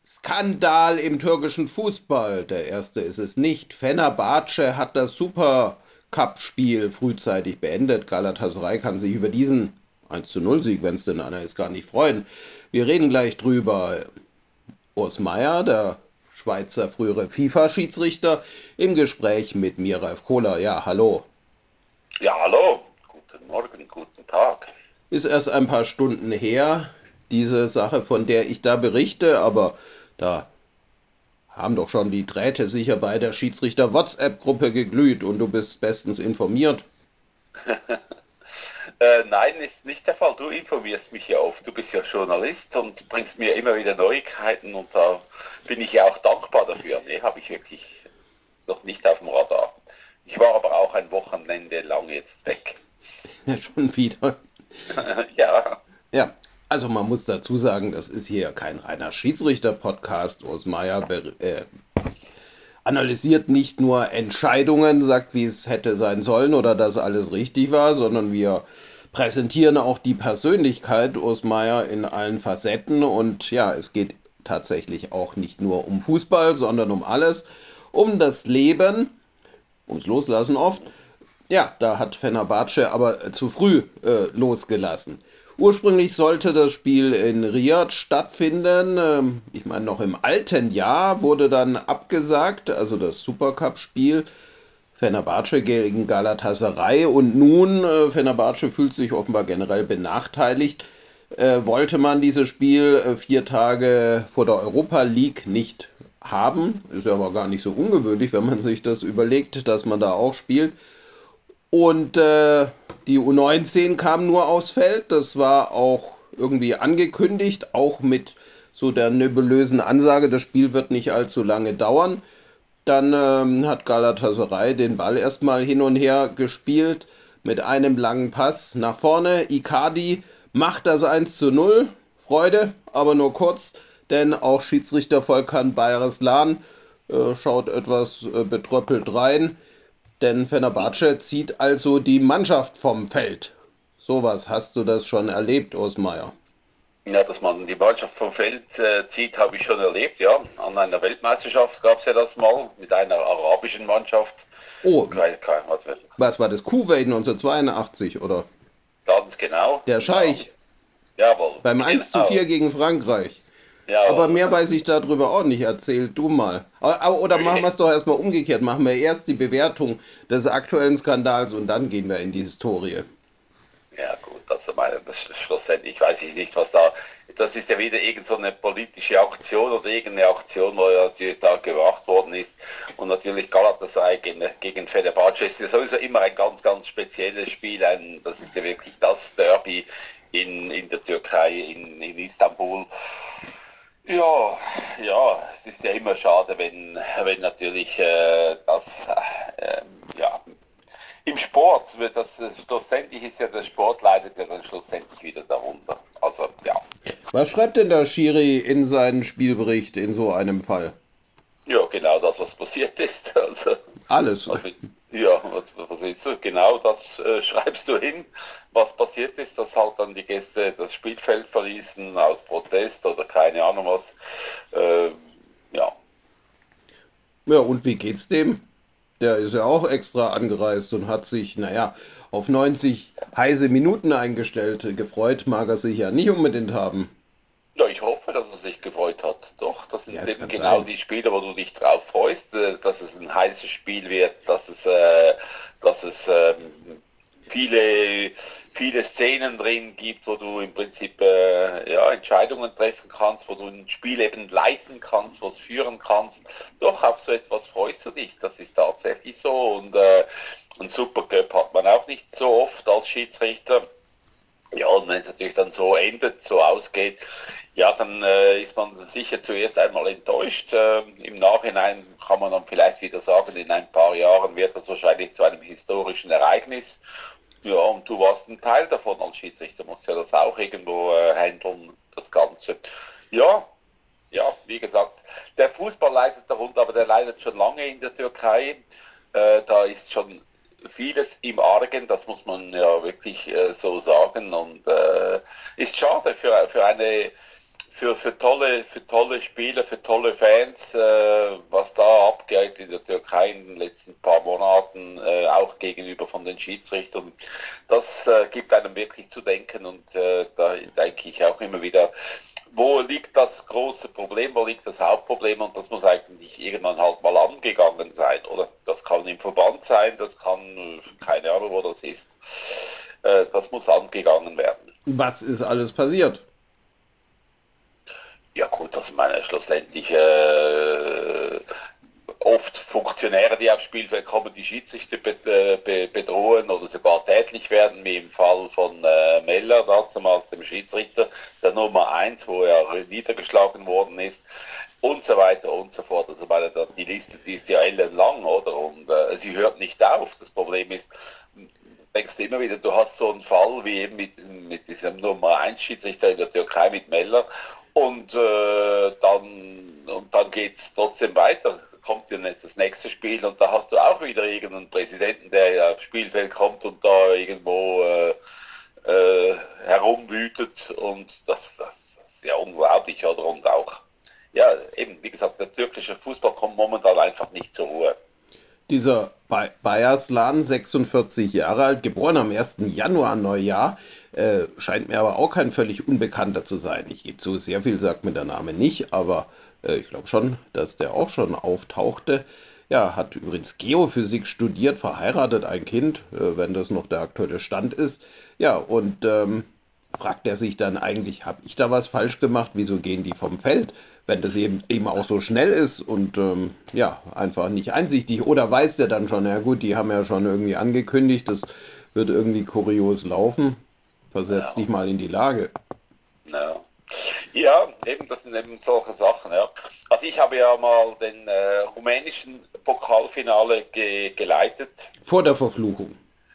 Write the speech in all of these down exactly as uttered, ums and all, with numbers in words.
Skandal im türkischen Fußball. Der erste ist es nicht. Fenerbahce hat das Supercup-Spiel frühzeitig beendet. Galatasaray kann sich über diesen eins zu null Sieg, wenn es denn einer ist, gar nicht freuen. Wir reden gleich drüber. Urs Meier, der Schweizer frühere FIFA-Schiedsrichter, im Gespräch mit mir, Ralf Kohler. Ja, hallo. Ja, hallo, guten Morgen, guten Tag. Ist erst ein paar Stunden her, diese Sache, von der ich da berichte, aber da haben doch schon die Drähte sicher bei der Schiedsrichter-WhatsApp-Gruppe geglüht und du bist bestens informiert. Äh, nein, ist nicht der Fall. Du informierst mich ja oft. Du bist ja Journalist und bringst mir immer wieder Neuigkeiten und da bin ich ja auch dankbar dafür. Nee, habe ich wirklich noch nicht auf dem Radar. Ich war aber auch ein Wochenende lang jetzt weg. Ja, schon wieder. Ja, Ja, also man muss dazu sagen, das ist hier kein reiner Schiedsrichter-Podcast. Urs Meier be- äh, analysiert nicht nur Entscheidungen, sagt, wie es hätte sein sollen oder dass alles richtig war, sondern wir präsentieren auch die Persönlichkeit Urs Meier in allen Facetten. Und ja, es geht tatsächlich auch nicht nur um Fußball, sondern um alles, um das Leben, ums Loslassen oft. Ja, da hat Fenerbahce aber zu früh äh, losgelassen. Ursprünglich sollte das Spiel in Riyadh stattfinden. Ähm, ich meine, noch im alten Jahr wurde dann abgesagt, also das Supercup-Spiel. Fenerbahce gegen Galatasaray. Und nun, äh, Fenerbahce fühlt sich offenbar generell benachteiligt. Äh, wollte man dieses Spiel äh, vier Tage vor der Europa League nicht haben. Ist ja aber gar nicht so ungewöhnlich, wenn man sich das überlegt, dass man da auch spielt. Und äh, die U neunzehn kam nur aufs Feld. Das war auch irgendwie angekündigt, auch mit so der nebulösen Ansage, das Spiel wird nicht allzu lange dauern. Dann ähm, hat Galatasaray den Ball erstmal hin und her gespielt mit einem langen Pass nach vorne. Icardi macht das eins zu null. Freude, aber nur kurz, denn auch Schiedsrichter Volkan Bayreslan äh, schaut etwas äh, betröppelt rein. Denn Fenerbahce zieht also die Mannschaft vom Feld. Sowas hast du das schon erlebt, Osmeier? ja, dass man die Mannschaft vom Feld äh, zieht, habe ich schon erlebt, ja. An einer Weltmeisterschaft gab es ja das mal mit einer arabischen Mannschaft. Oh, Kein, kein, was wird, was war das? Kuwait neunzehnhundertzweiundachtzig oder? ganz genau. Der Ja, Scheich jawohl, beim eins zu vier genau. gegen Frankreich. Aber Jawohl. mehr weiß ich darüber auch nicht. Erzähl du mal. Oder machen wir es doch erstmal umgekehrt. Machen wir erst die Bewertung des aktuellen Skandals und dann gehen wir in die Historie. Ja gut, also meine, das schlussendlich weiß ich nicht, was da, das ist ja wieder irgend so eine politische Aktion oder irgendeine Aktion, wo ja natürlich da gemacht worden ist. Und natürlich Galatasaray gegen, gegen Fenerbahce ist ja sowieso immer ein ganz, ganz spezielles Spiel. Ein, das ist ja wirklich das Derby in, in der Türkei, in, in Istanbul. Ja, ja, es ist ja immer schade, wenn, wenn natürlich äh, das, äh, ja, im Sport wird das, äh, schlussendlich ist ja der Sport leidet ja dann schlussendlich wieder darunter. Also, ja. Was schreibt denn der Schiri in seinen Spielbericht in so einem Fall? Ja, genau das, was passiert ist. Also, Alles. was willst, ja, was, was willst du? Genau das äh, schreibst du hin. Was passiert ist, dass halt dann die Gäste das Spielfeld verließen aus Protest oder keine Ahnung was. Äh, ja, Ja, und wie geht's dem? Der ist ja auch extra angereist und hat sich, naja, auf neunzig heiße Minuten eingestellt. Gefreut mag er sich ja nicht unbedingt haben. Ja, ich hoffe, dass er sich gefreut hat. Doch, das Ja, sind es eben kann genau sein. die Spiele, wo du dich drauf freust, äh, dass es ein heißes Spiel wird, dass es, äh, dass es ähm, viele, viele Szenen drin gibt, wo du im Prinzip äh, ja, Entscheidungen treffen kannst, wo du ein Spiel eben leiten kannst, was führen kannst. Doch, auf so etwas freust du dich. Das ist tatsächlich so. Und äh, ein Supercup hat man auch nicht so oft als Schiedsrichter. Ja, und wenn es natürlich dann so endet, so ausgeht, ja, dann äh, ist man sicher zuerst einmal enttäuscht. Äh, Im Nachhinein kann man dann vielleicht wieder sagen, in ein paar Jahren wird das wahrscheinlich zu einem historischen Ereignis. Ja, und du warst ein Teil davon als Schiedsrichter, musst ja das auch irgendwo äh, handeln, das Ganze. Ja, ja, wie gesagt, der Fußball leidet darunter, aber der leidet schon lange in der Türkei. Äh, da ist schon vieles im Argen, das muss man ja wirklich äh, so sagen. Und äh, ist schade für, für eine für, für, tolle, für tolle Spieler, für tolle Fans, äh, was da abgeht in der Türkei in den letzten paar Monaten, äh, auch gegenüber von den Schiedsrichtern, das äh, gibt einem wirklich zu denken und äh, da denke ich auch immer wieder, wo liegt das große Problem, wo liegt das Hauptproblem und das muss eigentlich irgendwann halt mal angegangen sein, oder? Das kann im Verband sein, das kann, keine Ahnung, wo das ist, äh, das muss angegangen werden. Was ist alles passiert? Ja gut, das meine schlussendlich äh, oft Funktionäre, die aufs Spielfeld kommen, die Schiedsrichter be be bedrohen oder sogar tätlich werden, wie im Fall von äh, Meller, damals dem Schiedsrichter, der Nummer eins, wo er niedergeschlagen worden ist und so weiter und so fort. Also meine, die Liste, die ist ja ellenlang, oder? Und äh, sie hört nicht auf. Das Problem ist, denkst du immer wieder, du hast so einen Fall wie eben mit diesem, mit diesem Nummer eins Schiedsrichter in der Türkei mit Meller und äh, dann, und dann geht es trotzdem weiter. Kommt ja nicht das nächste Spiel und da hast du auch wieder irgendeinen Präsidenten, der aufs Spielfeld kommt und da irgendwo äh, äh, herumwütet und das, das, das ist ja unglaublich, oder? Und auch, ja, eben, wie gesagt, der türkische Fußball kommt momentan einfach nicht zur Ruhe. Dieser Bayaslan, sechsundvierzig Jahre alt, geboren am ersten Januar Neujahr, äh, scheint mir aber auch kein völlig Unbekannter zu sein. Ich gebe zu, sehr viel sagt mir der Name nicht, aber äh, ich glaube schon, dass der auch schon auftauchte. Ja, hat übrigens Geophysik studiert, verheiratet, ein Kind, äh, wenn das noch der aktuelle Stand ist. Ja, und ähm, fragt er sich dann eigentlich, habe ich da was falsch gemacht? Wieso gehen die vom Feld? Wenn das eben, eben auch so schnell ist und ähm, ja, einfach nicht einsichtig. Oder weiß der dann schon, ja gut, die haben ja schon irgendwie angekündigt, das wird irgendwie kurios laufen. Versetz Ja. dich mal in die Lage. Ja. Ja, eben, das sind eben solche Sachen, ja. Also ich habe ja mal den äh, rumänischen Pokalfinale ge geleitet. Vor der Verfluchung.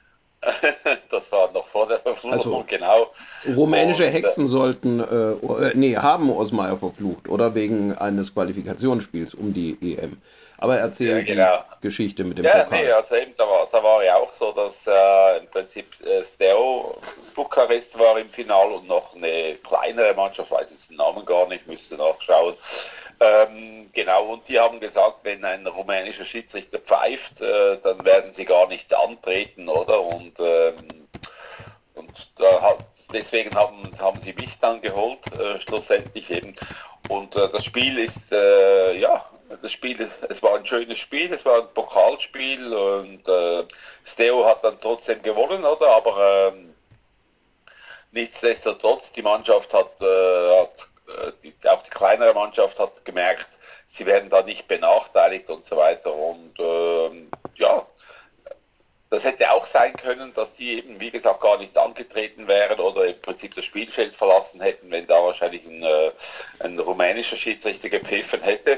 Das war noch vor der Verfluchung, Also, genau. rumänische Und, äh, Hexen sollten, äh, nee, haben Osmayer verflucht, oder wegen eines Qualifikationsspiels um die E M. Aber erzähl ja, genau. die Geschichte mit dem Ja, Pokal. nee, also eben, da war, da war ja auch so, dass äh, im Prinzip äh, Steaua Bukarest war im Finale und noch eine kleinere Mannschaft, weiß jetzt den Namen gar nicht, müsste nachschauen. Ähm, genau, und die haben gesagt, wenn ein rumänischer Schiedsrichter pfeift, äh, dann werden sie gar nicht antreten, oder? Und, ähm, und da hat, deswegen haben, haben sie mich dann geholt, äh, schlussendlich eben. Und äh, das Spiel ist, äh, ja, das Spiel, es war ein schönes Spiel, es war ein Pokalspiel und äh, Steaua hat dann trotzdem gewonnen, oder? Aber ähm, nichtsdestotrotz, die Mannschaft hat, äh, hat äh, die, auch die kleinere Mannschaft hat gemerkt, sie werden da nicht benachteiligt und so weiter. Und ähm, ja, das hätte auch sein können, dass die eben, wie gesagt, gar nicht angetreten wären oder im Prinzip das Spielfeld verlassen hätten, wenn da wahrscheinlich ein, äh, ein rumänischer Schiedsrichter gepfiffen hätte.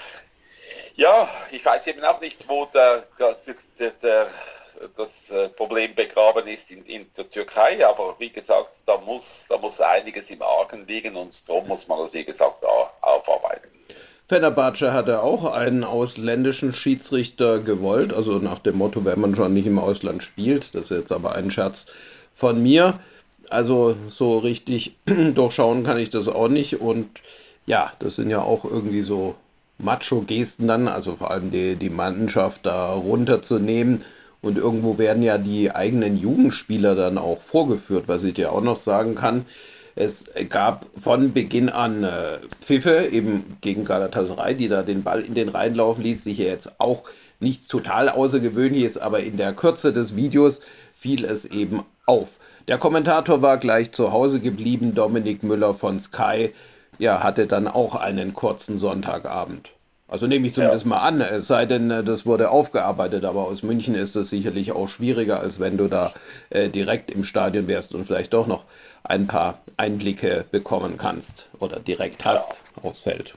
Ja, ich weiß eben auch nicht, wo der, der, der, das Problem begraben ist in, in der Türkei, aber wie gesagt, da muss, da muss einiges im Argen liegen und so muss man das, wie gesagt, aufarbeiten. Fenerbahce hatte auch einen ausländischen Schiedsrichter gewollt, also nach dem Motto, wenn man schon nicht im Ausland spielt, das ist jetzt aber ein Scherz von mir, also so richtig durchschauen kann ich das auch nicht und ja, das sind ja auch irgendwie so Macho-Gesten dann, also vor allem die, die Mannschaft da runterzunehmen und irgendwo werden ja die eigenen Jugendspieler dann auch vorgeführt, was ich dir auch noch sagen kann. Es gab von Beginn an äh, Pfiffe, eben gegen Galatasaray, die da den Ball in den Reihen laufen ließ, sicher jetzt auch nichts total Außergewöhnliches, aber in der Kürze des Videos fiel es eben auf. Der Kommentator war gleich zu Hause geblieben, Dominik Müller von Sky, ja, hatte dann auch einen kurzen Sonntagabend. Also nehme ich zumindest Ja. mal an, es sei denn, das wurde aufgearbeitet, aber aus München ist das sicherlich auch schwieriger, als wenn du da äh, direkt im Stadion wärst und vielleicht doch noch ein paar Einblicke bekommen kannst oder direkt hast aufs Feld.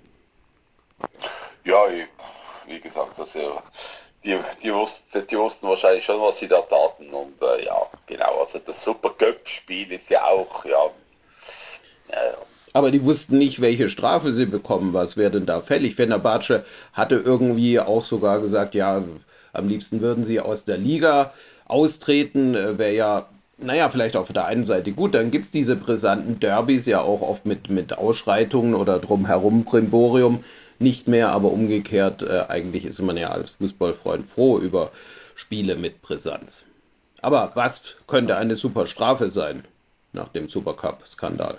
Ja, wie gesagt, also die, die, wussten, die wussten wahrscheinlich schon, was sie da taten und äh, ja, genau, also das Super-Cup-Spiel ist ja auch, ja, äh, Aber die wussten nicht, welche Strafe sie bekommen, was wäre denn da fällig. Fenerbahce hatte irgendwie auch sogar gesagt, ja, am liebsten würden sie aus der Liga austreten, wäre ja Naja, vielleicht auf der einen Seite gut, dann gibt es diese brisanten Derbys ja auch oft mit, mit Ausschreitungen oder drumherum Brimborium nicht mehr, aber umgekehrt, äh, eigentlich ist man ja als Fußballfreund froh über Spiele mit Brisanz. Aber was könnte eine super Strafe sein nach dem Supercup-Skandal?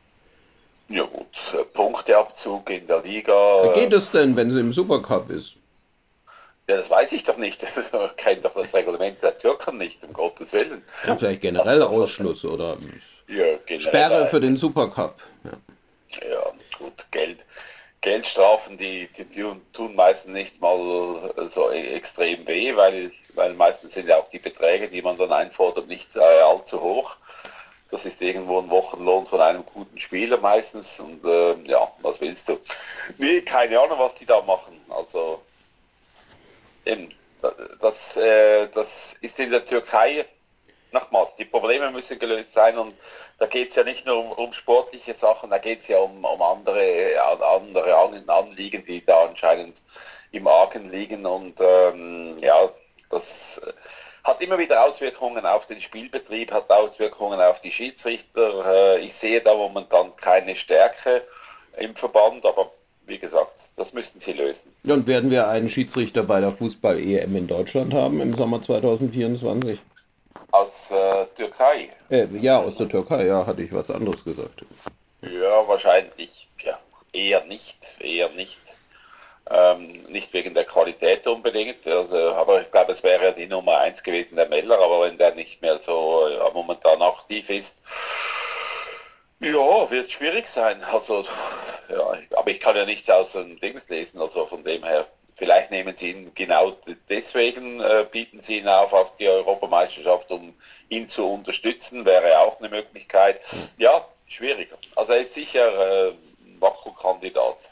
Ja gut, äh, Punkteabzug in der Wie Liga, äh, geht es denn, wenn sie im Supercup ist? ja, das weiß ich doch nicht. Ich kenne doch das Reglement der Türken nicht, um Gottes Willen. Ja, vielleicht generell Also von, Ausschluss oder ja, generell, Sperre für äh, den Supercup. Ja. ja, gut, Geld. Geldstrafen, die, die, die tun meistens nicht mal äh, so e- extrem weh, weil, weil meistens sind ja auch die Beträge, die man dann einfordert, nicht äh, allzu hoch. Das ist irgendwo ein Wochenlohn von einem guten Spieler meistens. Und äh, ja, was willst du? Nee, keine Ahnung, was die da machen. Also eben, das, äh, das ist in der Türkei, nochmals, die Probleme müssen gelöst sein und da geht es ja nicht nur um, um sportliche Sachen, da geht es ja um, um andere, ja, andere Anliegen, die da anscheinend im Argen liegen und ähm, ja, das hat immer wieder Auswirkungen auf den Spielbetrieb, hat Auswirkungen auf die Schiedsrichter. Äh, ich sehe da momentan keine Stärke im Verband, aber wie gesagt, das müssten sie lösen. Und werden wir einen Schiedsrichter bei der Fußball-E M in Deutschland haben im Sommer zwanzig vierundzwanzig? Aus äh, Türkei. Äh, ja, aus der Türkei, ja, hatte ich was anderes gesagt. Ja, wahrscheinlich ja, eher nicht, eher nicht. Ähm, nicht wegen der Qualität unbedingt, also, aber ich glaube, es wäre ja die Nummer eins gewesen, der Meller, aber wenn der nicht mehr so ja, momentan aktiv ist, ja, wird es schwierig sein. Also, ja, aber ich kann ja nichts aus dem Dings lesen, also von dem her, vielleicht nehmen sie ihn genau deswegen, äh, bieten sie ihn auf auf die Europameisterschaft, um ihn zu unterstützen, wäre auch eine Möglichkeit. Ja, schwieriger. Also er ist sicher äh, ein Wackelkandidat.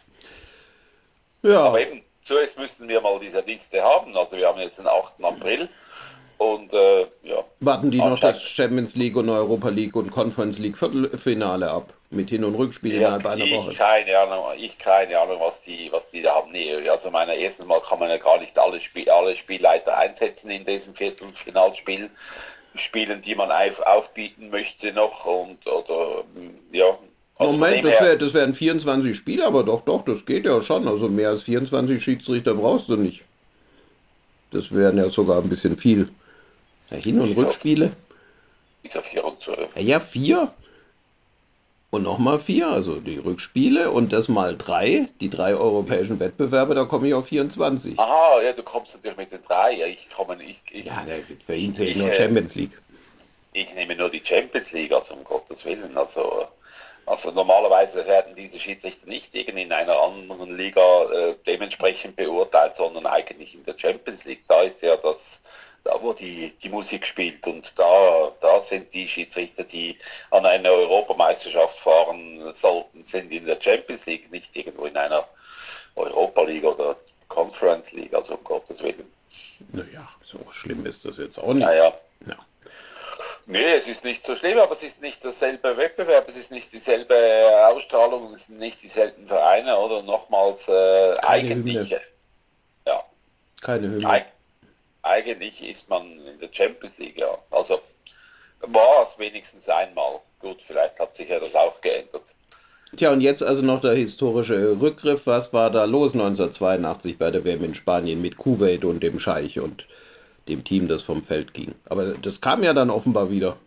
Aber Ja, eben, zuerst müssten wir mal diese Liste haben. Also wir haben jetzt den achten April und äh, ja, warten die noch das anscheinend, Champions League und Europa League und Conference League Viertelfinale ab. Mit Hin- und Rückspiel ja, innerhalb einer ich Woche. keine Ahnung, ich keine Ahnung, was die, was die da haben. Nee, also meiner erstens Mal kann man ja gar nicht alle, Spiel, alle Spielleiter einsetzen in diesem Viertelfinalspiel. Spielen, die man auf, aufbieten möchte noch und oder ja, also von Moment, dem das, her, wär, das wären vierundzwanzig Spiele, aber doch, doch, das geht ja schon. Also mehr als vierundzwanzig Schiedsrichter brauchst du nicht. Das wären ja sogar ein bisschen viel. Ja, Hin- und wieso, Rückspiele? wieso vierundzwanzig? Ja, ja, vier und nochmal vier, also die Rückspiele und das mal drei, die drei europäischen Wettbewerbe, da komme ich auf vierundzwanzig. Aha, ja, du kommst natürlich mit den drei. Ja, ich komme, ich, ich, Ja, der- für ihn ich, zählt ich, nur äh, Champions League. ich nehme nur die Champions League, also um Gottes Willen. Also, also normalerweise werden diese Schiedsrichter nicht irgendwie in einer anderen Liga äh, dementsprechend beurteilt, sondern eigentlich in der Champions League. Da ist ja das, da wo die, die Musik spielt und da, da sind die Schiedsrichter, die an eine Europameisterschaft fahren sollten, sind in der Champions League, nicht irgendwo in einer Europa League oder Conference League, also um Gottes Willen. Naja, so schlimm ist das jetzt auch nicht. Naja. Ja. Nee, es ist nicht so schlimm, aber es ist nicht derselbe Wettbewerb, es ist nicht dieselbe Ausstrahlung, es sind nicht dieselben Vereine oder nochmals äh, Keine eigentlich, Hymne. ja, Keine Hymne. eig eigentlich ist man in der Champions League, ja. Also war es wenigstens einmal. Gut, vielleicht hat sich ja das auch geändert. Tja, und jetzt also noch der historische Rückgriff. Was war da los neunzehnhundertzweiundachtzig bei der W M in Spanien mit Kuwait und dem Scheich und dem Team, das vom Feld ging? Aber das kam ja dann offenbar wieder.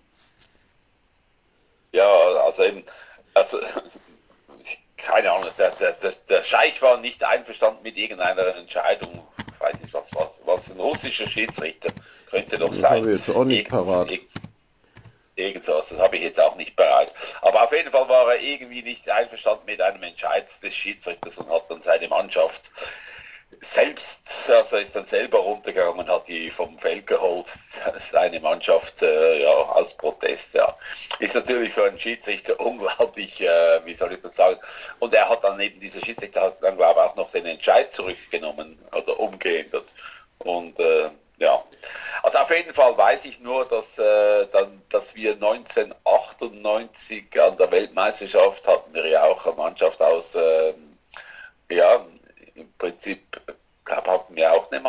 Ja, also eben, also keine Ahnung, der, der, der, der Scheich war nicht einverstanden mit irgendeiner Entscheidung. Ich weiß nicht, was, was, was ein russischer Schiedsrichter könnte doch Das habe sein. ich jetzt auch nicht Irgend, parat. irgend, irgend sowas, das habe ich jetzt auch nicht bereit. Aber auf jeden Fall war er irgendwie nicht einverstanden mit einem Entscheid des Schiedsrichters und hat dann seine Mannschaft selbst, also ist dann selber runtergegangen und hat die vom Feld geholt, seine Mannschaft, äh, ja, aus Protest, ja. Ist natürlich für einen Schiedsrichter unglaublich, äh, wie soll ich das sagen, und er hat dann eben, dieser Schiedsrichter hat dann, glaube ich, auch noch den Entscheid zurückgenommen oder umgeändert und, äh, ja. Also auf jeden Fall weiß ich nur, dass, äh, dann, dass wir neunzehnhundertachtundneunzig an der Weltmeisterschaft hatten wir ja auch eine Mannschaft aus, äh, ja, im Prinzip, glaube hatten wir auch eine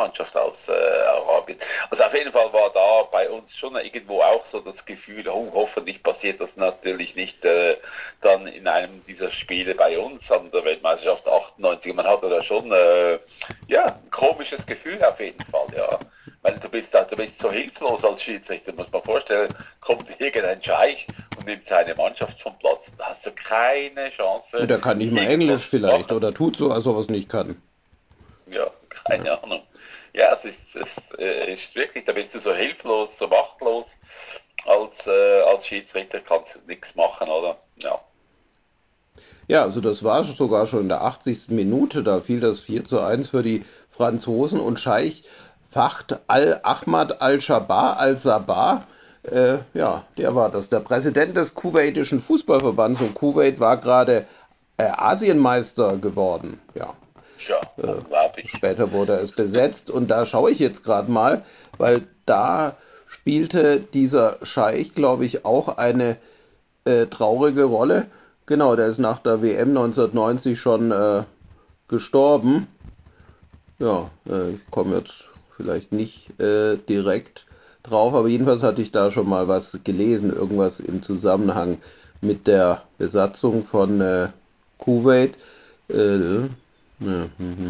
Mannschaft aus äh, Arabien. Also auf jeden Fall war da bei uns schon irgendwo auch so das Gefühl, oh, hoffentlich passiert das natürlich nicht äh, dann in einem dieser Spiele bei uns an der Weltmeisterschaft achtundneunzig. Man hatte da schon äh, ja, ein komisches Gefühl auf jeden Fall, ja. Weil du bist, du bist so hilflos als Schiedsrichter, muss man vorstellen, kommt irgendein Scheich und nimmt seine Mannschaft vom Platz. Da hast du keine Chance. Der kann nicht mal Englisch vielleicht oder tut so, als ob er es nicht kann. Ja, keine ja. Ahnung. Ja, es ist, es ist wirklich, da bist du so hilflos, so machtlos. Als, äh, als Schiedsrichter kannst du nichts machen, oder? Ja. Ja, also das war sogar schon in der achtzigsten Minute, da fiel das vier zu eins für die Franzosen und Scheich Fahd al-Ahmad al-Shabar al-Sabah, äh, ja, der war das, der Präsident des kuwaitischen Fußballverbands, und Kuwait war gerade äh, Asienmeister geworden, ja. Ja, unglaublich. Später wurde es besetzt und da schaue ich jetzt gerade mal, weil da spielte dieser Scheich, glaube ich, auch eine äh, traurige Rolle. Genau, der ist nach der W M neunzehnhundertneunzig schon äh, gestorben. Ja, äh, ich komme jetzt vielleicht nicht äh, direkt drauf, aber jedenfalls hatte ich da schon mal was gelesen, irgendwas im Zusammenhang mit der Besatzung von äh, Kuwait. Äh, ja,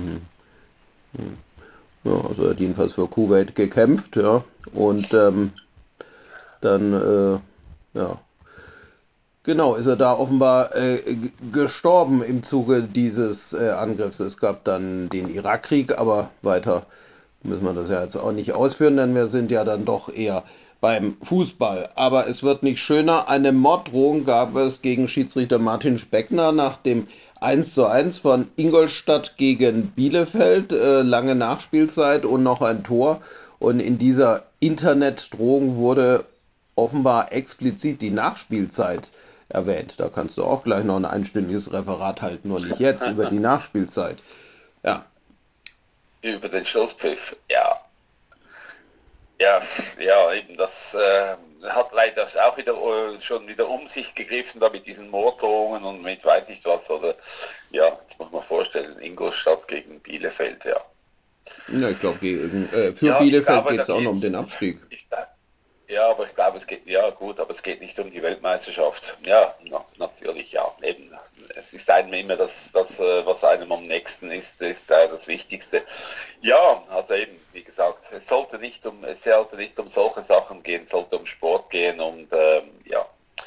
ja, also er hat jedenfalls für Kuwait gekämpft, ja, und ähm, dann, äh, ja, genau, ist er da offenbar äh, gestorben im Zuge dieses äh, Angriffs. Es gab dann den Irakkrieg, aber weiter müssen wir das ja jetzt auch nicht ausführen, denn wir sind ja dann doch eher beim Fußball. Aber es wird nicht schöner. Eine Morddrohung gab es gegen Schiedsrichter Martin Speckner nach dem eins zu eins von Ingolstadt gegen Bielefeld. Äh, lange Nachspielzeit und noch ein Tor. Und in dieser Internetdrohung wurde offenbar explizit die Nachspielzeit erwähnt. Da kannst du auch gleich noch ein einstündiges Referat halten, nur nicht jetzt, über die Nachspielzeit. Ja. Über den Schlusspfiff, ja. Ja, ja, eben, das äh, hat leider auch wieder äh, schon wieder um sich gegriffen, da mit diesen Morddrohungen und mit weiß nicht was, oder, ja, jetzt muss man vorstellen, Ingolstadt gegen Bielefeld, ja. Ja, ich glaube, äh, für ja, Bielefeld geht es auch noch um den Abstieg. Ich, ja, aber ich glaube, es geht, ja gut, aber es geht nicht um die Weltmeisterschaft. Ja, na, natürlich, ja, eben. Es ist einem immer das, das, was einem am nächsten ist, ist äh, das Wichtigste. Ja, also eben, wie gesagt, es sollte nicht um, es sollte nicht um solche Sachen gehen, es sollte um Sport gehen und ähm, ja.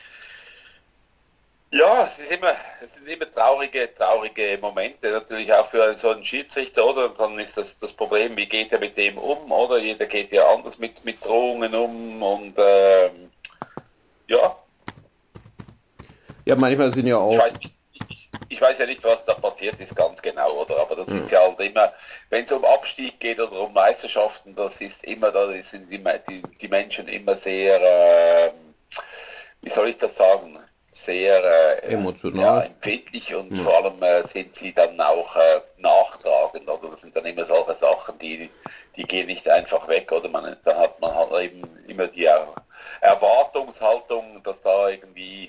Ja, es ist immer, es sind immer traurige, traurige Momente, natürlich auch für so einen Schiedsrichter, oder? Und dann ist das das Problem, wie geht er mit dem um, oder? Jeder geht ja anders mit, mit Drohungen um und ähm, ja. Ja, manchmal sind ja auch... Ich weiß, nicht, ich, ich weiß ja nicht, was da passiert ist, ganz genau, oder? Aber das hm. ist ja halt immer, wenn es um Abstieg geht oder um Meisterschaften, das ist immer, da sind die, die, die Menschen immer sehr, äh, wie soll ich das sagen? sehr äh, emotional, ja, empfindlich und ja. vor allem äh, sind sie dann auch äh, nachtragend, oder das sind dann immer solche Sachen, die die gehen nicht einfach weg, oder man, da hat man halt eben immer die er Erwartungshaltung, dass da irgendwie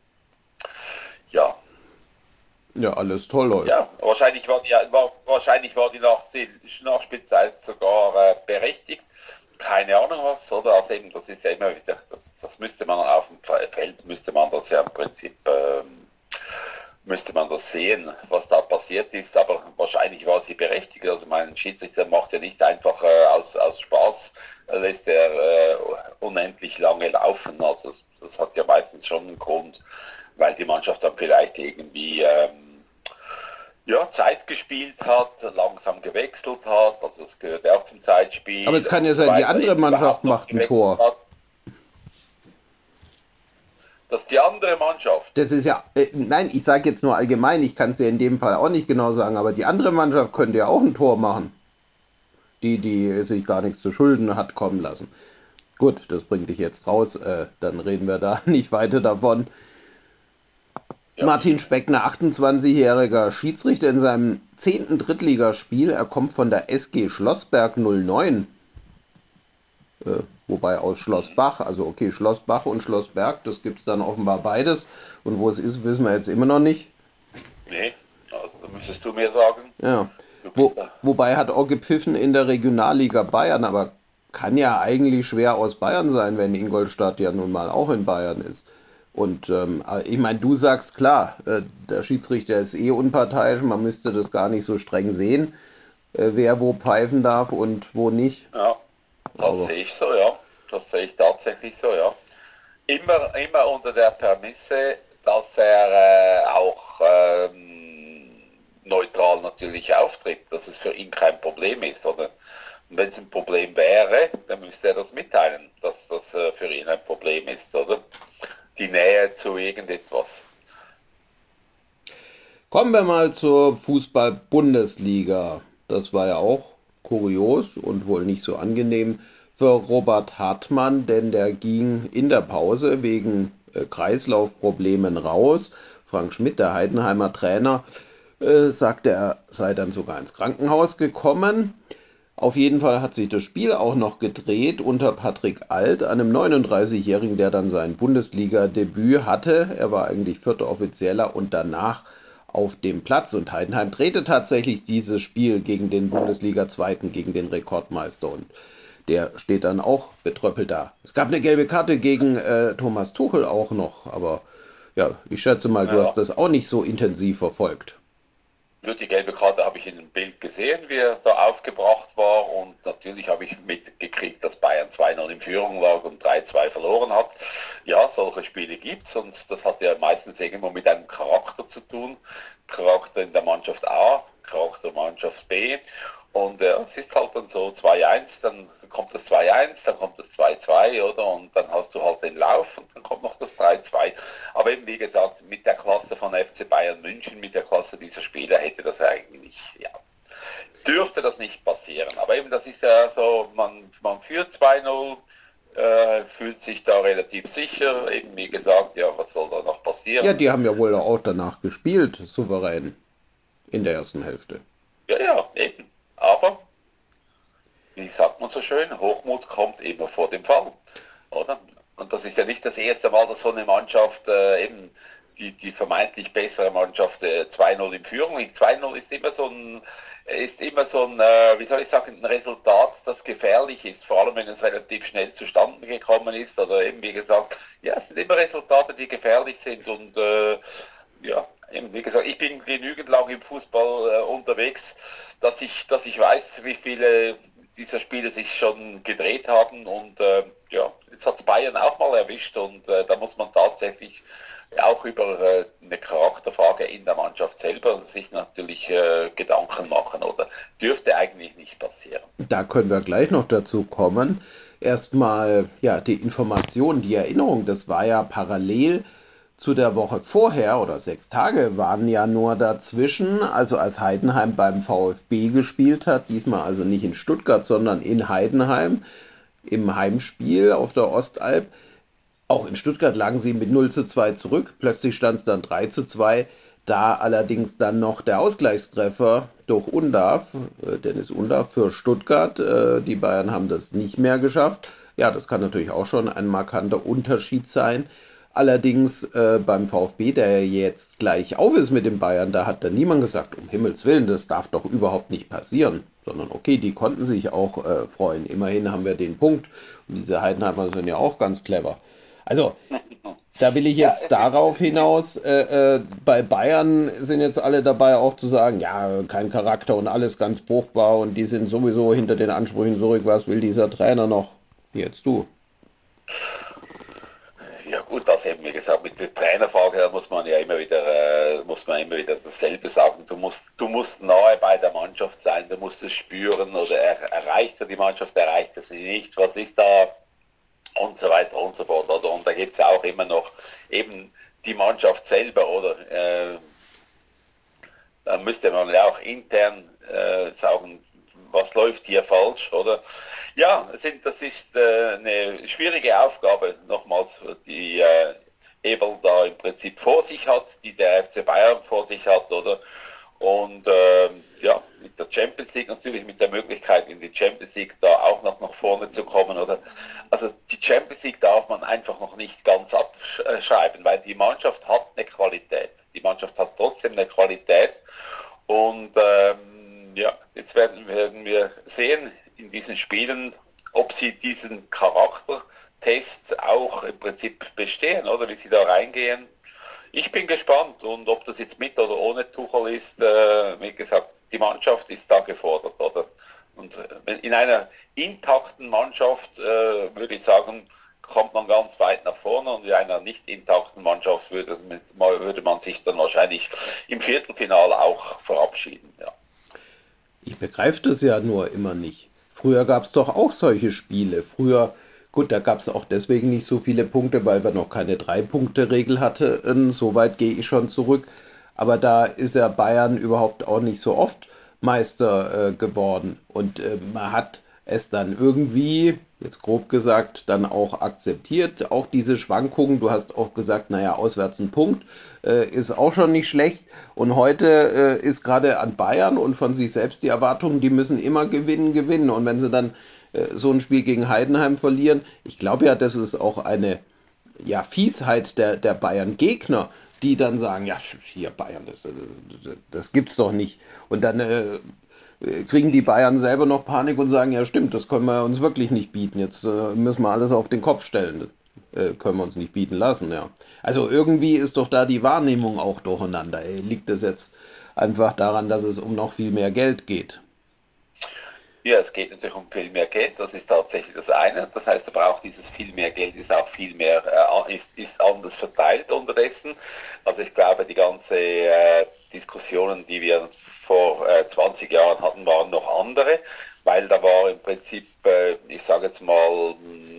ja ja alles toll läuft. Ja, wahrscheinlich war die war, wahrscheinlich war die Nachspielzeit sogar äh, berechtigt. Keine Ahnung was, oder? Also eben, das ist ja immer wieder, das, das müsste man auf dem Feld, müsste man das ja im Prinzip, ähm, müsste man das sehen, was da passiert ist, aber wahrscheinlich war sie berechtigt. Also mein Schiedsrichter macht ja nicht einfach äh, aus, aus Spaß, äh, lässt er äh, unendlich lange laufen. Also das, das hat ja meistens schon einen Grund, weil die Mannschaft dann vielleicht irgendwie ähm, ja, Zeit gespielt hat, langsam gewechselt hat, also es gehört ja auch zum Zeitspiel. Aber es kann ja sein, die andere Mannschaft macht ein Tor. Hat, dass die andere Mannschaft... Das ist ja, äh, nein, ich sage jetzt nur allgemein, ich kann es ja in dem Fall auch nicht genau sagen, aber die andere Mannschaft könnte ja auch ein Tor machen. Die, die sich gar nichts zu Schulden hat kommen lassen. Gut, das bringt dich jetzt raus, äh, dann reden wir da nicht weiter davon. Ja. Martin Speckner, achtundzwanzigjähriger Schiedsrichter in seinem zehnten Drittligaspiel. Er kommt von der S G Schlossberg null neun. Äh, wobei aus Schlossbach, also okay, Schlossbach und Schlossberg, das gibt es dann offenbar beides. Und wo es ist, wissen wir jetzt immer noch nicht. Nee, also da müsstest du mir sagen. Ja, Du bist Wo, da. wobei hat auch gepfiffen in der Regionalliga Bayern, aber kann ja eigentlich schwer aus Bayern sein, wenn Ingolstadt ja nun mal auch in Bayern ist. Und ähm, ich meine, du sagst klar, äh, der Schiedsrichter ist eh unparteiisch, man müsste das gar nicht so streng sehen, äh, wer wo pfeifen darf und wo nicht. Ja, das Aber sehe ich so, ja. Das sehe ich tatsächlich so, ja. Immer, immer unter der Prämisse, dass er äh, auch ähm, neutral natürlich auftritt, dass es für ihn kein Problem ist. Oder? Und wenn es ein Problem wäre, dann müsste er das mitteilen, dass das äh, für ihn ein Problem ist, oder? Die Nähe zu irgendetwas. kommen wir mal zur Fußball-Bundesliga. Das war ja auch kurios und wohl nicht so angenehm für Robert Hartmann, denn der ging in der Pause wegen äh, Kreislaufproblemen raus. Frank Schmidt, der Heidenheimer Trainer, äh, sagte, er sei dann sogar ins Krankenhaus gekommen. Auf jeden Fall hat sich das Spiel auch noch gedreht unter Patrick Alt, einem neununddreißigjährigen, der dann sein Bundesliga-Debüt hatte. Er war eigentlich vierter Offizieller und danach auf dem Platz. Und Heidenheim drehte tatsächlich dieses Spiel gegen den Bundesliga-Zweiten, gegen den Rekordmeister. Und der steht dann auch betröppelt da. Es gab eine gelbe Karte gegen äh, Thomas Tuchel auch noch. Aber ja, ich schätze mal, du hast Ja. das auch nicht so intensiv verfolgt. Nur die gelbe Karte habe ich in dem Bild gesehen, wie er da aufgebracht war. Und natürlich habe ich mitgekriegt, dass Bayern zwei null in Führung lag und drei zwei verloren hat. Ja, solche Spiele gibt es und das hat ja meistens irgendwo mit einem Charakter zu tun. Charakter in der Mannschaft A, Charakter Mannschaft B. Und äh, es ist halt dann so zwei eins, dann kommt das zwei eins, dann kommt das zwei zwei, oder? Und dann hast du halt den Lauf und dann kommt noch das drei zwei. Aber eben wie gesagt, mit der Klasse von F C Bayern München, mit der Klasse dieser Spieler hätte das eigentlich, ja, dürfte das nicht passieren. Aber eben das ist ja so, man, man führt zwei null, äh, fühlt sich da relativ sicher. Eben wie gesagt, ja, was soll da noch Ja, passieren? die haben ja wohl auch danach gespielt, souverän in der ersten Hälfte. Ja, ja, eben. Aber wie sagt man so schön, Hochmut kommt immer vor dem Fall, oder? Und das ist ja nicht das erste Mal, dass so eine Mannschaft, äh, eben die, die vermeintlich bessere Mannschaft, äh, zwei null in Führung liegt. zwei null ist immer so ein, ist immer so ein, äh, wie soll ich sagen, ein Resultat, das gefährlich ist, vor allem wenn es relativ schnell zustande gekommen ist, oder eben wie gesagt, ja, es sind immer Resultate, die gefährlich sind und äh, ja, eben, wie gesagt, ich bin genügend lang im Fußball äh, unterwegs, dass ich, dass ich weiß, wie viele dieser Spiele sich schon gedreht haben und äh, ja, jetzt hat es Bayern auch mal erwischt und äh, da muss man tatsächlich auch über äh, eine Charakterfrage in der Mannschaft selber sich natürlich äh, Gedanken machen, oder dürfte eigentlich nicht passieren. Da können wir gleich noch dazu kommen. Erstmal, ja, die Information, die Erinnerung, das war ja parallel zu der Woche vorher oder sechs Tage waren ja nur dazwischen, also als Heidenheim beim VfB gespielt hat, diesmal also nicht in Stuttgart, sondern in Heidenheim im Heimspiel auf der Ostalb. Auch in Stuttgart lagen sie mit null zu zwei zurück. Plötzlich stand es dann drei zu zwei. Da allerdings dann noch der Ausgleichstreffer durch Undav, äh, Dennis Undav für Stuttgart. Äh, die Bayern haben das nicht mehr geschafft. Ja, das kann natürlich auch schon ein markanter Unterschied sein. Allerdings äh, beim VfB, der jetzt gleich auf ist mit den Bayern, da hat dann niemand gesagt, um Himmels Willen, das darf doch überhaupt nicht passieren. Sondern okay, die konnten sich auch äh, freuen. Immerhin haben wir den Punkt. Und diese Heidenheimer sind ja auch ganz clever. Also, da will ich Ja, jetzt es ist, darauf es ist hinaus, äh, äh, bei Bayern sind jetzt alle dabei auch zu sagen, ja, kein Charakter und alles ganz furchtbar und die sind sowieso hinter den Ansprüchen zurück, was will dieser Trainer noch? Jetzt du. Ja gut, das eben wie gesagt mit der Trainerfrage, da muss man ja immer wieder, äh, muss man immer wieder dasselbe sagen. Du musst, du musst nahe bei der Mannschaft sein, du musst es spüren oder er, erreicht er die Mannschaft, erreicht er sie nicht, was ist da und so weiter und so fort. Oder? Und da gibt es ja auch immer noch eben die Mannschaft selber, oder? Äh, da müsste man ja auch intern äh, sagen, was läuft hier falsch, oder? Ja, sind, das ist äh, eine schwierige Aufgabe, nochmals, die äh, Eberl da im Prinzip vor sich hat, die der F C Bayern vor sich hat, oder? Und ähm, ja, mit der Champions League natürlich, mit der Möglichkeit in die Champions League da auch noch nach vorne zu kommen, oder? Also die Champions League darf man einfach noch nicht ganz abschreiben, weil die Mannschaft hat eine Qualität. Die Mannschaft hat trotzdem eine Qualität und ähm, ja, jetzt werden, werden wir sehen in diesen Spielen, ob sie diesen Charaktertest auch im Prinzip bestehen, oder wie sie da reingehen. Ich bin gespannt, und ob das jetzt mit oder ohne Tuchel ist, äh, wie gesagt, die Mannschaft ist da gefordert, oder? Und äh, in einer intakten Mannschaft, äh, würde ich sagen, kommt man ganz weit nach vorne, und in einer nicht intakten Mannschaft würde, würde man sich dann wahrscheinlich im Viertelfinale auch verabschieden. Ja. Ich begreife das ja nur immer nicht. Früher gab es doch auch solche Spiele. Früher, gut, da gab es auch deswegen nicht so viele Punkte, weil wir noch keine Drei-Punkte-Regel hatten. So weit gehe ich schon zurück. Aber da ist ja Bayern überhaupt auch nicht so oft Meister äh, geworden. Und äh, man hat es dann irgendwie, jetzt grob gesagt, dann auch akzeptiert. Auch diese Schwankungen, du hast auch gesagt, naja, auswärts ein Punkt, äh, ist auch schon nicht schlecht. Und heute äh, ist gerade an Bayern und von sich selbst die Erwartung, die müssen immer gewinnen, gewinnen. Und wenn sie dann äh, so ein Spiel gegen Heidenheim verlieren, ich glaube ja, das ist auch eine ja, Fiesheit der, der Bayern-Gegner, die dann sagen, ja, hier Bayern, das, das, das gibt's doch nicht. Und dann äh, kriegen die Bayern selber noch Panik und sagen, ja stimmt, das können wir uns wirklich nicht bieten. Jetzt äh, müssen wir alles auf den Kopf stellen. Das äh, können wir uns nicht bieten lassen, ja. Also irgendwie ist doch da die Wahrnehmung auch durcheinander. Ey. Liegt es jetzt einfach daran, dass es um noch viel mehr Geld geht? Ja, es geht natürlich um viel mehr Geld, das ist tatsächlich das eine. Das heißt, aber auch dieses viel mehr Geld ist auch viel mehr, äh, ist, ist anders verteilt unterdessen. Also ich glaube, die ganze äh, Diskussionen, die wir vor äh, zwanzig Jahren hatten, waren noch andere, weil da war im Prinzip, äh, ich sage jetzt mal,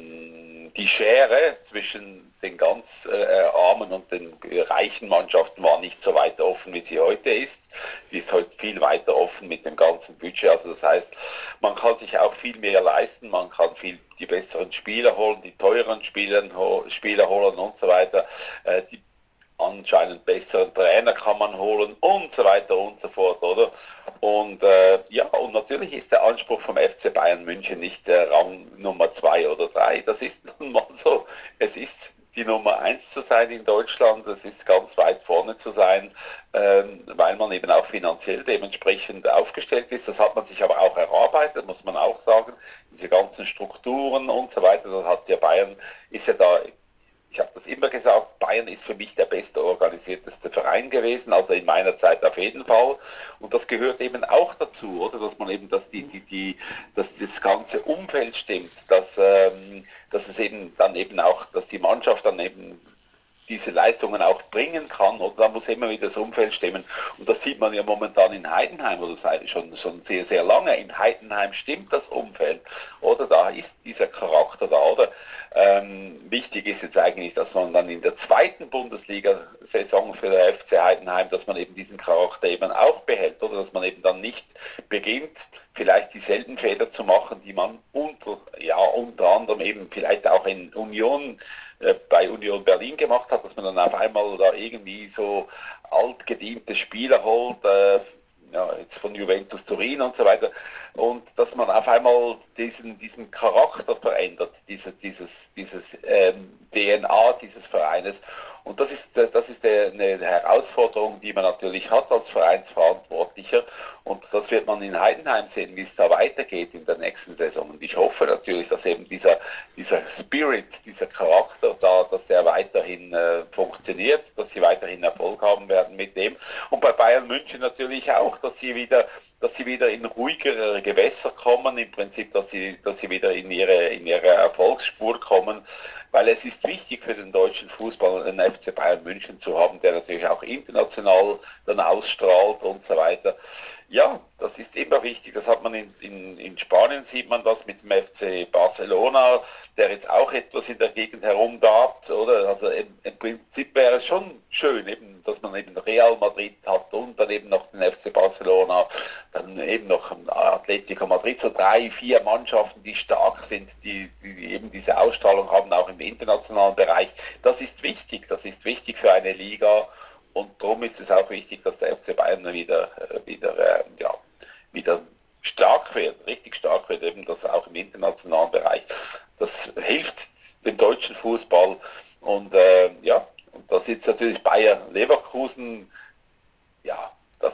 mh, die Schere zwischen den ganz äh, armen und den reichen Mannschaften war nicht so weit offen, wie sie heute ist. Die ist heute viel weiter offen mit dem ganzen Budget. Also das heißt, man kann sich auch viel mehr leisten, man kann viel die besseren Spieler holen, die teuren Spieler, Spieler holen und so weiter. Äh, die anscheinend besseren Trainer kann man holen und so weiter und so fort, oder? Und äh, ja, und natürlich ist der Anspruch vom F C Bayern München nicht der Rang Nummer zwei oder drei. Das ist nun mal so. Es ist die Nummer eins zu sein in Deutschland, es ist ganz weit vorne zu sein, ähm, weil man eben auch finanziell dementsprechend aufgestellt ist. Das hat man sich aber auch erarbeitet, muss man auch sagen. Diese ganzen Strukturen und so weiter, das hat ja Bayern, ist ja da. Ich habe das immer gesagt, Bayern ist für mich der beste organisierteste Verein gewesen, also in meiner Zeit auf jeden Fall. Und das gehört eben auch dazu, oder, dass man eben, dass die, die, die, dass das ganze Umfeld stimmt, dass, ähm, dass es eben dann eben auch, dass die Mannschaft dann eben diese Leistungen auch bringen kann, oder da muss immer wieder das Umfeld stimmen. Und das sieht man ja momentan in Heidenheim, oder schon, schon sehr, sehr lange. In Heidenheim stimmt das Umfeld, oder da ist dieser Charakter da, oder? Ähm, wichtig ist jetzt eigentlich, dass man dann in der zweiten Bundesliga-Saison für der F C Heidenheim, dass man eben diesen Charakter eben auch behält, oder dass man eben dann nicht beginnt, vielleicht dieselben Fehler zu machen, die man unter, ja, unter anderem eben vielleicht auch in Union bei Union Berlin gemacht hat, dass man dann auf einmal da irgendwie so altgediente Spieler holt, äh, ja, jetzt von Juventus Turin und so weiter, und dass man auf einmal diesen, diesen Charakter verändert, dieses, dieses, dieses ähm, D N A dieses Vereines. Und das ist, das ist eine Herausforderung, die man natürlich hat als Vereinsverantwortlicher. Und das wird man in Heidenheim sehen, wie es da weitergeht in der nächsten Saison. Und ich hoffe natürlich, dass eben dieser, dieser Spirit, dieser Charakter da, dass der weiterhin äh, funktioniert, dass sie weiterhin Erfolg haben werden mit dem. Und bei Bayern München natürlich auch, dass sie wieder, dass sie wieder in ruhigere Gewässer kommen, im Prinzip, dass sie, dass sie wieder in ihre, in ihre Erfolgsspur kommen, weil es ist wichtig für den deutschen Fußball, einen F C Bayern München zu haben, der natürlich auch international dann ausstrahlt und so weiter. Ja, das ist immer wichtig. Das hat man in, in, in Spanien, sieht man das mit dem F C Barcelona, der jetzt auch etwas in der Gegend herumdarbt, oder? Also im, im Prinzip wäre es schon schön, eben, dass man eben Real Madrid hat und dann eben noch den F C Barcelona, dann eben noch Atletico Madrid, so drei, vier Mannschaften, die stark sind, die, die eben diese Ausstrahlung haben, auch im internationalen Bereich. Das ist wichtig, das ist wichtig für eine Liga. Und darum ist es auch wichtig, dass der F C Bayern wieder, wieder, äh, ja, wieder stark wird, richtig stark wird, eben das auch im internationalen Bereich. Das hilft dem deutschen Fußball. Und äh, ja, und da sitzt natürlich Bayer Leverkusen, ja, das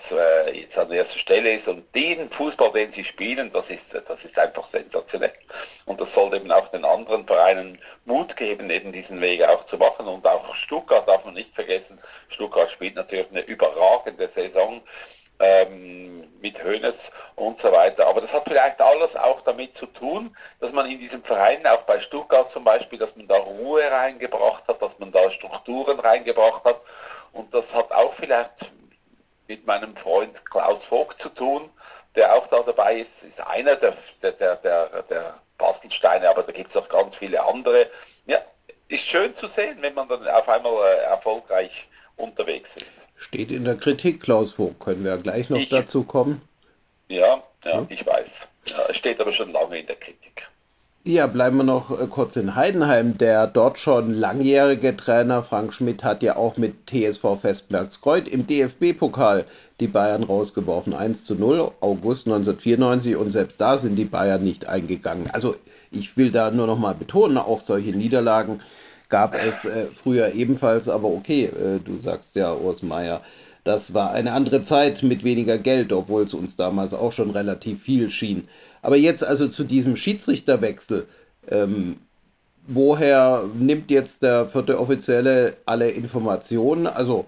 was äh, jetzt an erster Stelle ist. Und den Fußball, den sie spielen, das ist, das ist einfach sensationell. Und das soll eben auch den anderen Vereinen Mut geben, eben diesen Weg auch zu machen. Und auch Stuttgart darf man nicht vergessen. Stuttgart spielt natürlich eine überragende Saison ähm, mit Hoeneß und so weiter. Aber das hat vielleicht alles auch damit zu tun, dass man in diesem Verein, auch bei Stuttgart zum Beispiel, dass man da Ruhe reingebracht hat, dass man da Strukturen reingebracht hat. Und das hat auch vielleicht mit meinem Freund Klaus Vogt zu tun, der auch da dabei ist, ist einer der, der, der, der, der Bastelsteine, aber da gibt es auch ganz viele andere. Ja, ist schön zu sehen, wenn man dann auf einmal äh, erfolgreich unterwegs ist. Steht in der Kritik, Klaus Vogt, können wir gleich noch ich, dazu kommen. Ja, ja, hm? ich weiß. Ja, steht aber schon lange in der Kritik. Ja, bleiben wir noch kurz in Heidenheim. Der dort schon langjährige Trainer Frank Schmidt hat ja auch mit T S V Westmerkskreuth im D F B-Pokal die Bayern rausgeworfen. eins zu null, August neunzehnhundertvierundneunzig, und selbst da sind die Bayern nicht eingegangen. Also ich will da nur noch mal betonen, auch solche Niederlagen gab es äh, früher ebenfalls, aber okay, äh, du sagst ja, Urs Meier, das war eine andere Zeit mit weniger Geld, obwohl es uns damals auch schon relativ viel schien. Aber jetzt also zu diesem Schiedsrichterwechsel. Ähm, woher nimmt jetzt der vierte Offizielle alle Informationen? Also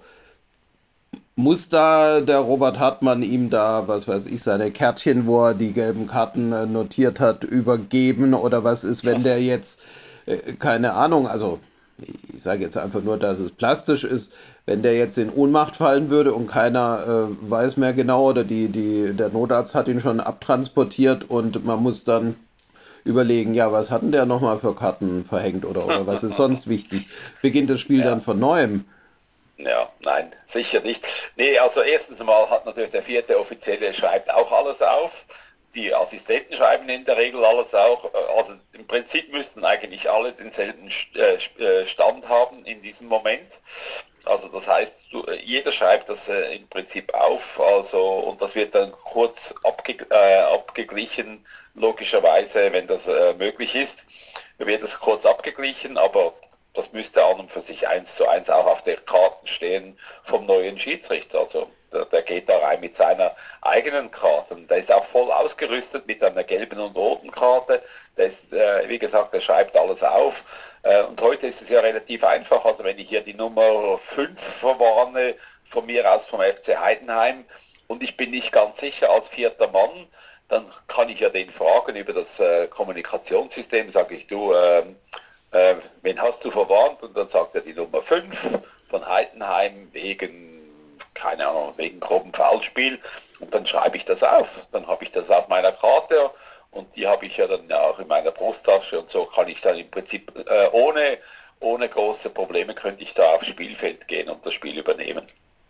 muss da der Robert Hartmann ihm da, was weiß ich, seine Kärtchen, wo er die gelben Karten äh, notiert hat, übergeben? Oder was ist, wenn der jetzt, äh, keine Ahnung, also ich sage jetzt einfach nur, dass es plastisch ist, wenn der jetzt in Ohnmacht fallen würde und keiner äh, weiß mehr genau, oder die, die, der Notarzt hat ihn schon abtransportiert und man muss dann überlegen, ja, was hat denn der nochmal für Karten verhängt, oder, oder was ist sonst wichtig? Beginnt das Spiel ja. dann von neuem? Ja, nein, sicher nicht. Nee, also erstens mal hat natürlich der vierte Offizielle schreibt auch alles auf. Die Assistenten schreiben in der Regel alles auch. Also im Prinzip müssten eigentlich alle denselben Stand haben in diesem Moment. Also das heißt, jeder schreibt das äh, im Prinzip auf, also, und das wird dann kurz abge äh, abgeglichen, logischerweise, wenn das äh, möglich ist, wird das kurz abgeglichen, aber das müsste an und für sich eins zu eins auch auf der Karten stehen vom neuen Schiedsrichter. Also der, der geht da rein mit seiner eigenen Karte. Der ist auch voll ausgerüstet mit einer gelben und roten Karte. Der ist, äh, wie gesagt, der schreibt alles auf. Äh, und heute ist es ja relativ einfach. Also wenn ich hier die Nummer fünf verwarne, von mir aus vom F C Heidenheim, und ich bin nicht ganz sicher als vierter Mann, dann kann ich ja den fragen über das äh, Kommunikationssystem. Sage ich, du, äh, äh, wen hast du verwarnt? Und dann sagt er die Nummer fünf von Heidenheim wegen, keine Ahnung, wegen groben Foulspiel, und dann schreibe ich das auf. Dann habe ich das auf meiner Karte und die habe ich ja dann auch in meiner Brusttasche, und so kann ich dann im Prinzip äh, ohne, ohne große Probleme könnte ich da aufs Spielfeld gehen und das Spiel übernehmen.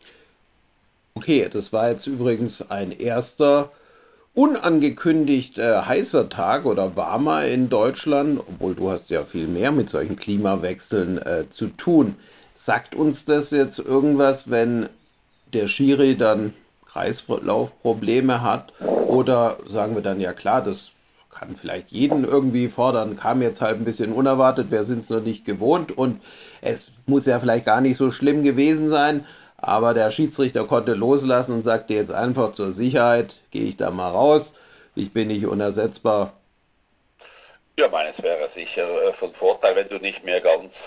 Okay, das war jetzt übrigens ein erster unangekündigt äh, heißer Tag oder warmer in Deutschland, obwohl du hast ja viel mehr mit solchen Klimawechseln äh, zu tun. Sagt uns das jetzt irgendwas, wenn der Schiri dann Kreislaufprobleme hat, oder sagen wir dann, ja klar, das kann vielleicht jeden irgendwie fordern, kam jetzt halt ein bisschen unerwartet, wir sind es noch nicht gewohnt und es muss ja vielleicht gar nicht so schlimm gewesen sein, aber der Schiedsrichter konnte loslassen und sagte jetzt einfach zur Sicherheit, gehe ich da mal raus, ich bin nicht unersetzbar. Ja, meines wäre sicher äh, von Vorteil, wenn du nicht mehr ganz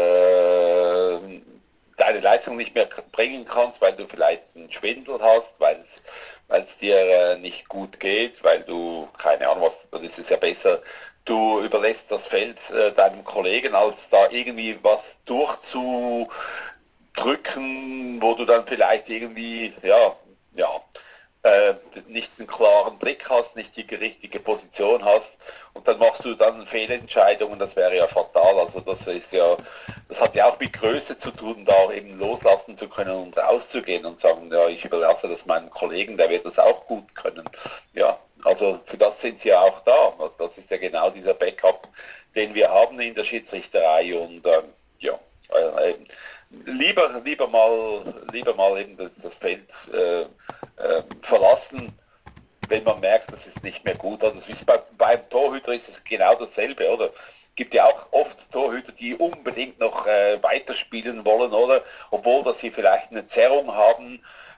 äh, deine Leistung nicht mehr bringen kannst, weil du vielleicht einen Schwindel hast, weil es weil es dir äh, nicht gut geht, weil du, keine Ahnung was, dann ist es ja besser, du überlässt das Feld äh, deinem Kollegen, als da irgendwie was durchzu drücken, wo du dann vielleicht irgendwie, ja, ja, äh, nicht einen klaren Blick hast, nicht die richtige Position hast, und dann machst du dann Fehlentscheidungen, das wäre ja fatal. Also das ist ja, das hat ja auch mit Größe zu tun, da eben loslassen zu können und rauszugehen und sagen, ja, ich überlasse das meinem Kollegen, der wird das auch gut können. Ja, also für das sind sie ja auch da. Also das ist ja genau dieser Backup, den wir haben in der Schiedsrichterei, und äh, ja, äh, Lieber, lieber mal, lieber mal eben das, das Feld äh, äh, verlassen, wenn man merkt, das ist nicht mehr gut. Also bei, beim Torhüter ist es genau dasselbe, oder? Es gibt ja auch oft Torhüter, die unbedingt noch äh, weiterspielen wollen, oder? Obwohl, dass sie vielleicht eine Zerrung haben,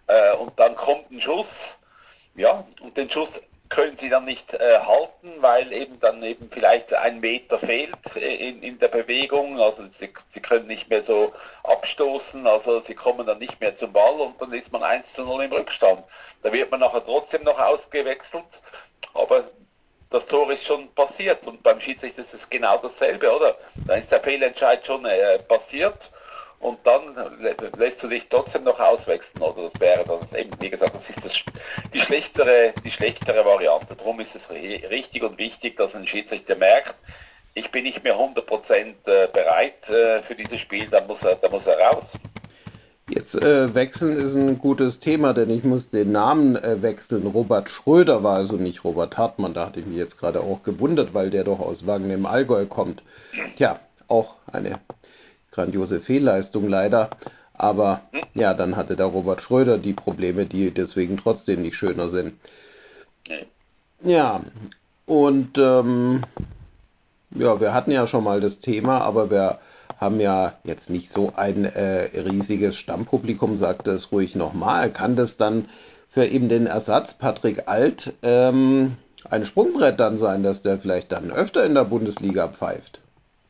äh, und dann kommt ein Schuss, ja, und den Schuss können sie dann nicht äh, halten, weil eben dann eben vielleicht ein Meter fehlt in, in der Bewegung, also sie, sie können nicht mehr so abstoßen, also sie kommen dann nicht mehr zum Ball und dann ist man eins zu null im Rückstand. Da wird man nachher trotzdem noch ausgewechselt, aber das Tor ist schon passiert und beim Schiedsrichter ist es genau dasselbe, oder? Da ist der Fehlentscheid schon äh, passiert und dann lä lässt du dich trotzdem noch auswechseln, oder? Das wäre dann eben, wie gesagt, das ist das, die schlechtere, die schlechtere Variante. Darum ist es richtig und wichtig, dass ein Schiedsrichter merkt, ich bin nicht mehr hundert Prozent bereit äh, für dieses Spiel, da muss er, da muss er raus. Jetzt äh, wechseln ist ein gutes Thema, denn ich muss den Namen äh, wechseln. Robert Schröder war also nicht Robert Hartmann, da hatte ich mich jetzt gerade auch gewundert, weil der doch aus Wangen im Allgäu kommt. Tja, auch eine grandiose Fehlleistung leider, aber ja, dann hatte der Robert Schröder die Probleme, die deswegen trotzdem nicht schöner sind. Ja, und ähm, ja, wir hatten ja schon mal das Thema, aber wir haben ja jetzt nicht so ein äh, riesiges Stammpublikum, sagt es ruhig nochmal. Kann das dann für eben den Ersatz Patrick Alt ähm, ein Sprungbrett dann sein, dass der vielleicht dann öfter in der Bundesliga pfeift?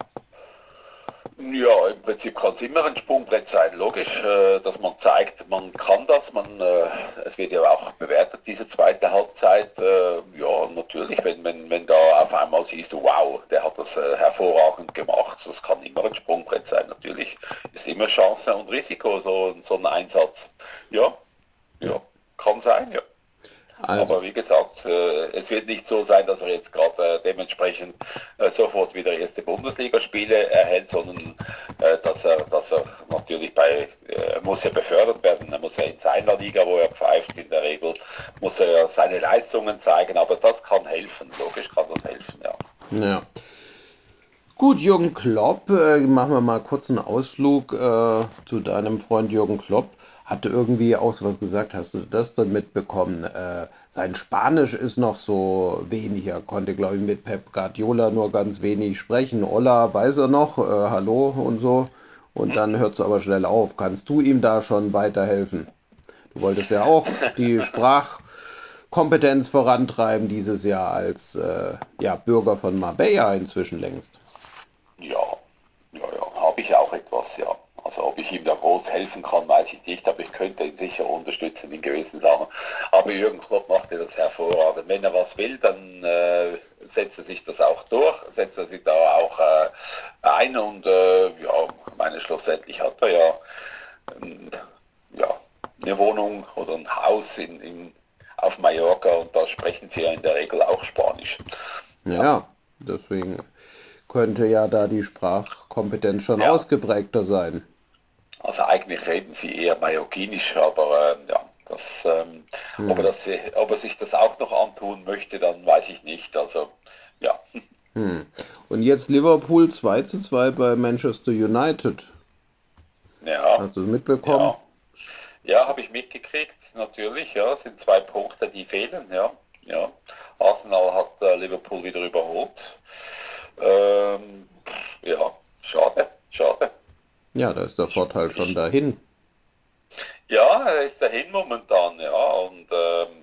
Ja, im Prinzip kann es immer ein Sprungbrett sein, logisch, äh, dass man zeigt, man kann das, man, äh, es wird ja auch bewertet, diese zweite Halbzeit, äh, ja, natürlich, wenn, wenn, wenn da auf einmal siehst du, wow, der hat das äh, hervorragend gemacht, das kann immer ein Sprungbrett sein, natürlich ist immer Chance und Risiko, so, so ein Einsatz, ja, ja, kann sein, ja. Also, Aber wie gesagt, äh, es wird nicht so sein, dass er jetzt gerade äh, dementsprechend äh, sofort wieder erste Bundesligaspiele erhält, sondern äh, dass er, dass er natürlich bei, äh, muss er befördert werden, er muss ja in seiner Liga, wo er pfeift, in der Regel, muss er ja seine Leistungen zeigen, aber das kann helfen, logisch kann das helfen, ja. ja. Gut, Jürgen Klopp, äh, machen wir mal kurz einen Ausflug äh, zu deinem Freund Jürgen Klopp. Hatte irgendwie auch so was gesagt, hast du das dann mitbekommen? Äh, sein Spanisch ist noch so wenig. Er konnte, glaube ich, mit Pep Guardiola nur ganz wenig sprechen. Hola, weiß er noch, äh, hallo und so. Und dann hört es aber schnell auf. Kannst du ihm da schon weiterhelfen? Du wolltest ja auch die Sprachkompetenz vorantreiben dieses Jahr als äh, ja, Bürger von Marbella inzwischen längst. Ja, ja, ja, habe ich auch etwas, ja. Also ob ich ihm da groß helfen kann, weiß ich nicht, aber ich könnte ihn sicher unterstützen in gewissen Sachen. Aber Jürgen Klopp macht ja das hervorragend. Wenn er was will, dann äh, setzt er sich das auch durch, setzt er sich da auch äh, ein und äh, ja, meine schlussendlich hat er ja, ähm, ja eine Wohnung oder ein Haus in, in, auf Mallorca und da sprechen sie ja in der Regel auch Spanisch. Ja, Ja, deswegen könnte ja da die Sprachkompetenz schon ja. ausgeprägter sein. Also eigentlich reden sie eher Mallorquinisch, aber ähm, ja, das, ähm, ob er Hm. das, ob er sich das auch noch antun möchte, dann weiß ich nicht. Also ja, Hm. Und jetzt Liverpool zwei zu zwei bei Manchester United. ja, Hast du es mitbekommen? ja, ja, habe ich mitgekriegt, natürlich. Ja, es sind zwei Punkte, die fehlen. Ja, ja. Arsenal hat äh, Liverpool wieder überholt. Ähm, ja, schade, schade. Ja, da ist der Ich, Vorteil schon ich, dahin. ja, er ist dahin momentan, ja, und ähm,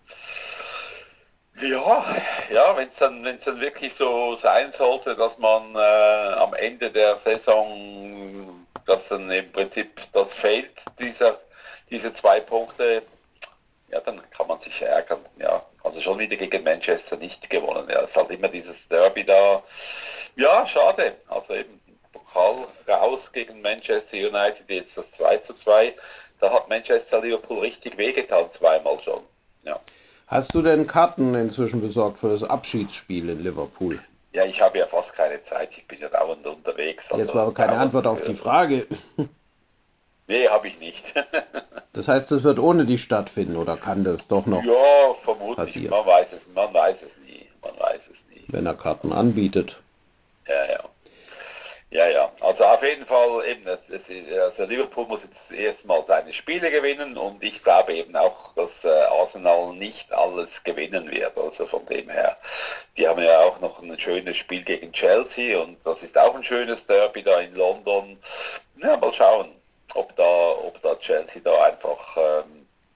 ja, ja, wenn es dann, wenn es dann wirklich so sein sollte, dass man äh, am Ende der Saison, dass dann im Prinzip das fehlt, dieser, diese zwei Punkte, ja, dann kann man sich ärgern. Ja, also schon wieder gegen Manchester nicht gewonnen. Ja, es ist halt immer dieses Derby da. Ja, schade. Also eben Pokal raus gegen Manchester United, jetzt das zwei zu zwei. Da hat Manchester Liverpool richtig wehgetan, zweimal schon. Ja. Hast du denn Karten inzwischen besorgt für das Abschiedsspiel in Liverpool? Ja, ich habe ja fast keine Zeit, ich bin ja dauernd unterwegs, Jetzt war also aber keine dauernd. Antwort auf die Äh, Frage. nee, habe ich nicht. Das heißt, es wird ohne dich stattfinden oder kann das doch noch Ja, vermutlich, passieren, man weiß es, man weiß es nie, man weiß es nie. wenn er Karten anbietet? Ja, ja. Ja, ja. Also auf jeden Fall eben, es, es, also Liverpool muss jetzt erstmal seine Spiele gewinnen und ich glaube eben auch, dass äh, Arsenal nicht alles gewinnen wird. Also von dem her, die haben ja auch noch ein schönes Spiel gegen Chelsea und das ist auch ein schönes Derby da in London. Ja, mal schauen, ob da, ob da Chelsea da einfach ähm,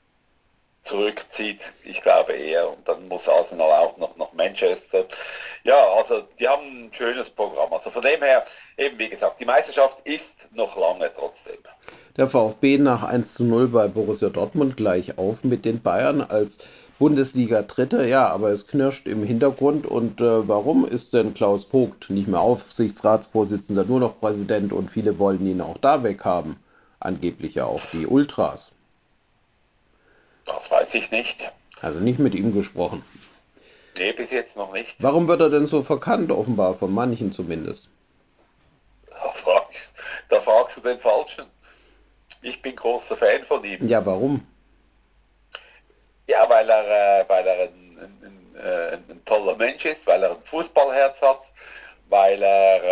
zurückzieht. Ich glaube eher. Und dann muss Arsenal auch noch nach Manchester. Ja, also die haben ein schönes Programm. Also von dem her, eben wie gesagt, die Meisterschaft ist noch lange trotzdem. Der VfB nach eins zu null bei Borussia Dortmund gleich auf mit den Bayern als Bundesliga-Dritter. Ja, aber es knirscht im Hintergrund. Und äh, warum ist denn Klaus Vogt nicht mehr Aufsichtsratsvorsitzender, nur noch Präsident, und viele wollen ihn auch da weghaben? Angeblich ja auch die Ultras. Das weiß ich nicht. Also nicht mit ihm gesprochen. Nee, bis jetzt noch nicht. Warum wird er denn so verkannt, offenbar, von manchen zumindest? Da fragst, da fragst du den Falschen. Ich bin großer Fan von ihm. Ja, warum? Ja, weil er, äh, weil er ein, ein, ein, ein toller Mensch ist, weil er ein Fußballherz hat, weil er,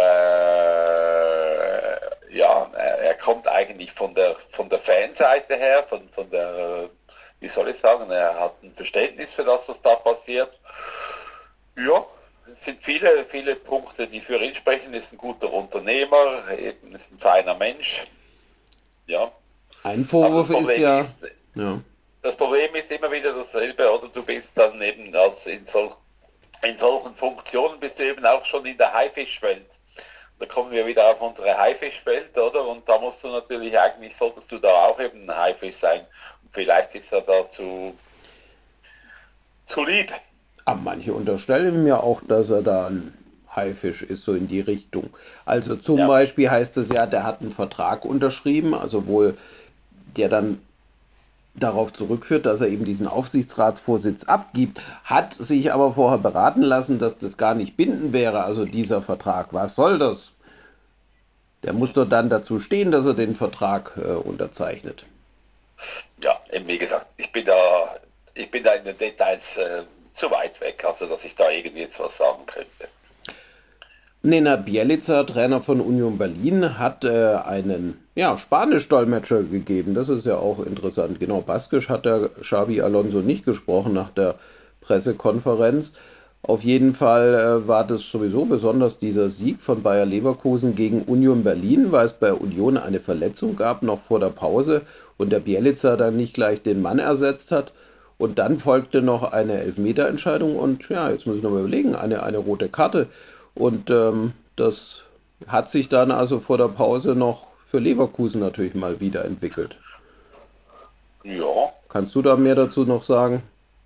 äh, ja, er, er kommt eigentlich von der, von der Fanseite her, von, von der, wie soll ich sagen, er hat ein Verständnis für das, was da passiert. Ja, es sind viele, viele Punkte, die für ihn sprechen. Ist ein guter Unternehmer, eben ist ein feiner Mensch. Ja. Ein Vorwurf ist ja, ist, ja. Das Problem ist immer wieder dasselbe, oder du bist dann eben als in, sol in solchen Funktionen bist du eben auch schon in der Haifischwelt. Da kommen wir wieder auf unsere Haifischwelt, oder? Und da musst du natürlich, eigentlich solltest du da auch eben ein Haifisch sein. Und vielleicht ist er dazu zu lieb. Aber manche unterstellen mir auch, dass er da ein Haifisch ist, so in die Richtung. Also zum Ja. Beispiel heißt es ja, der hat einen Vertrag unterschrieben, also wohl der dann darauf zurückführt, dass er eben diesen Aufsichtsratsvorsitz abgibt, hat sich aber vorher beraten lassen, dass das gar nicht bindend wäre, also dieser Vertrag. Was soll das? Der muss doch dann dazu stehen, dass er den Vertrag äh, unterzeichnet. Ja, eben wie gesagt, ich bin da, ich bin da in den Details äh, zu weit weg, also dass ich da irgendwie jetzt was sagen könnte. Nenad Bjelica, Trainer von Union Berlin, hat äh, einen ja, Spanisch-Dolmetscher gegeben. Das ist ja auch interessant. Genau, Baskisch hat der Xabi Alonso nicht gesprochen nach der Pressekonferenz. Auf jeden Fall äh, war das sowieso besonders dieser Sieg von Bayer Leverkusen gegen Union Berlin, weil es bei Union eine Verletzung gab, noch vor der Pause, und der Bjelica dann nicht gleich den Mann ersetzt hat. Und dann folgte noch eine Elfmeterentscheidung und ja, jetzt muss ich noch mal überlegen, eine, eine rote Karte. Und ähm, das hat sich dann also vor der Pause noch für Leverkusen natürlich mal wieder entwickelt. Ja, Kannst du da mehr dazu noch sagen?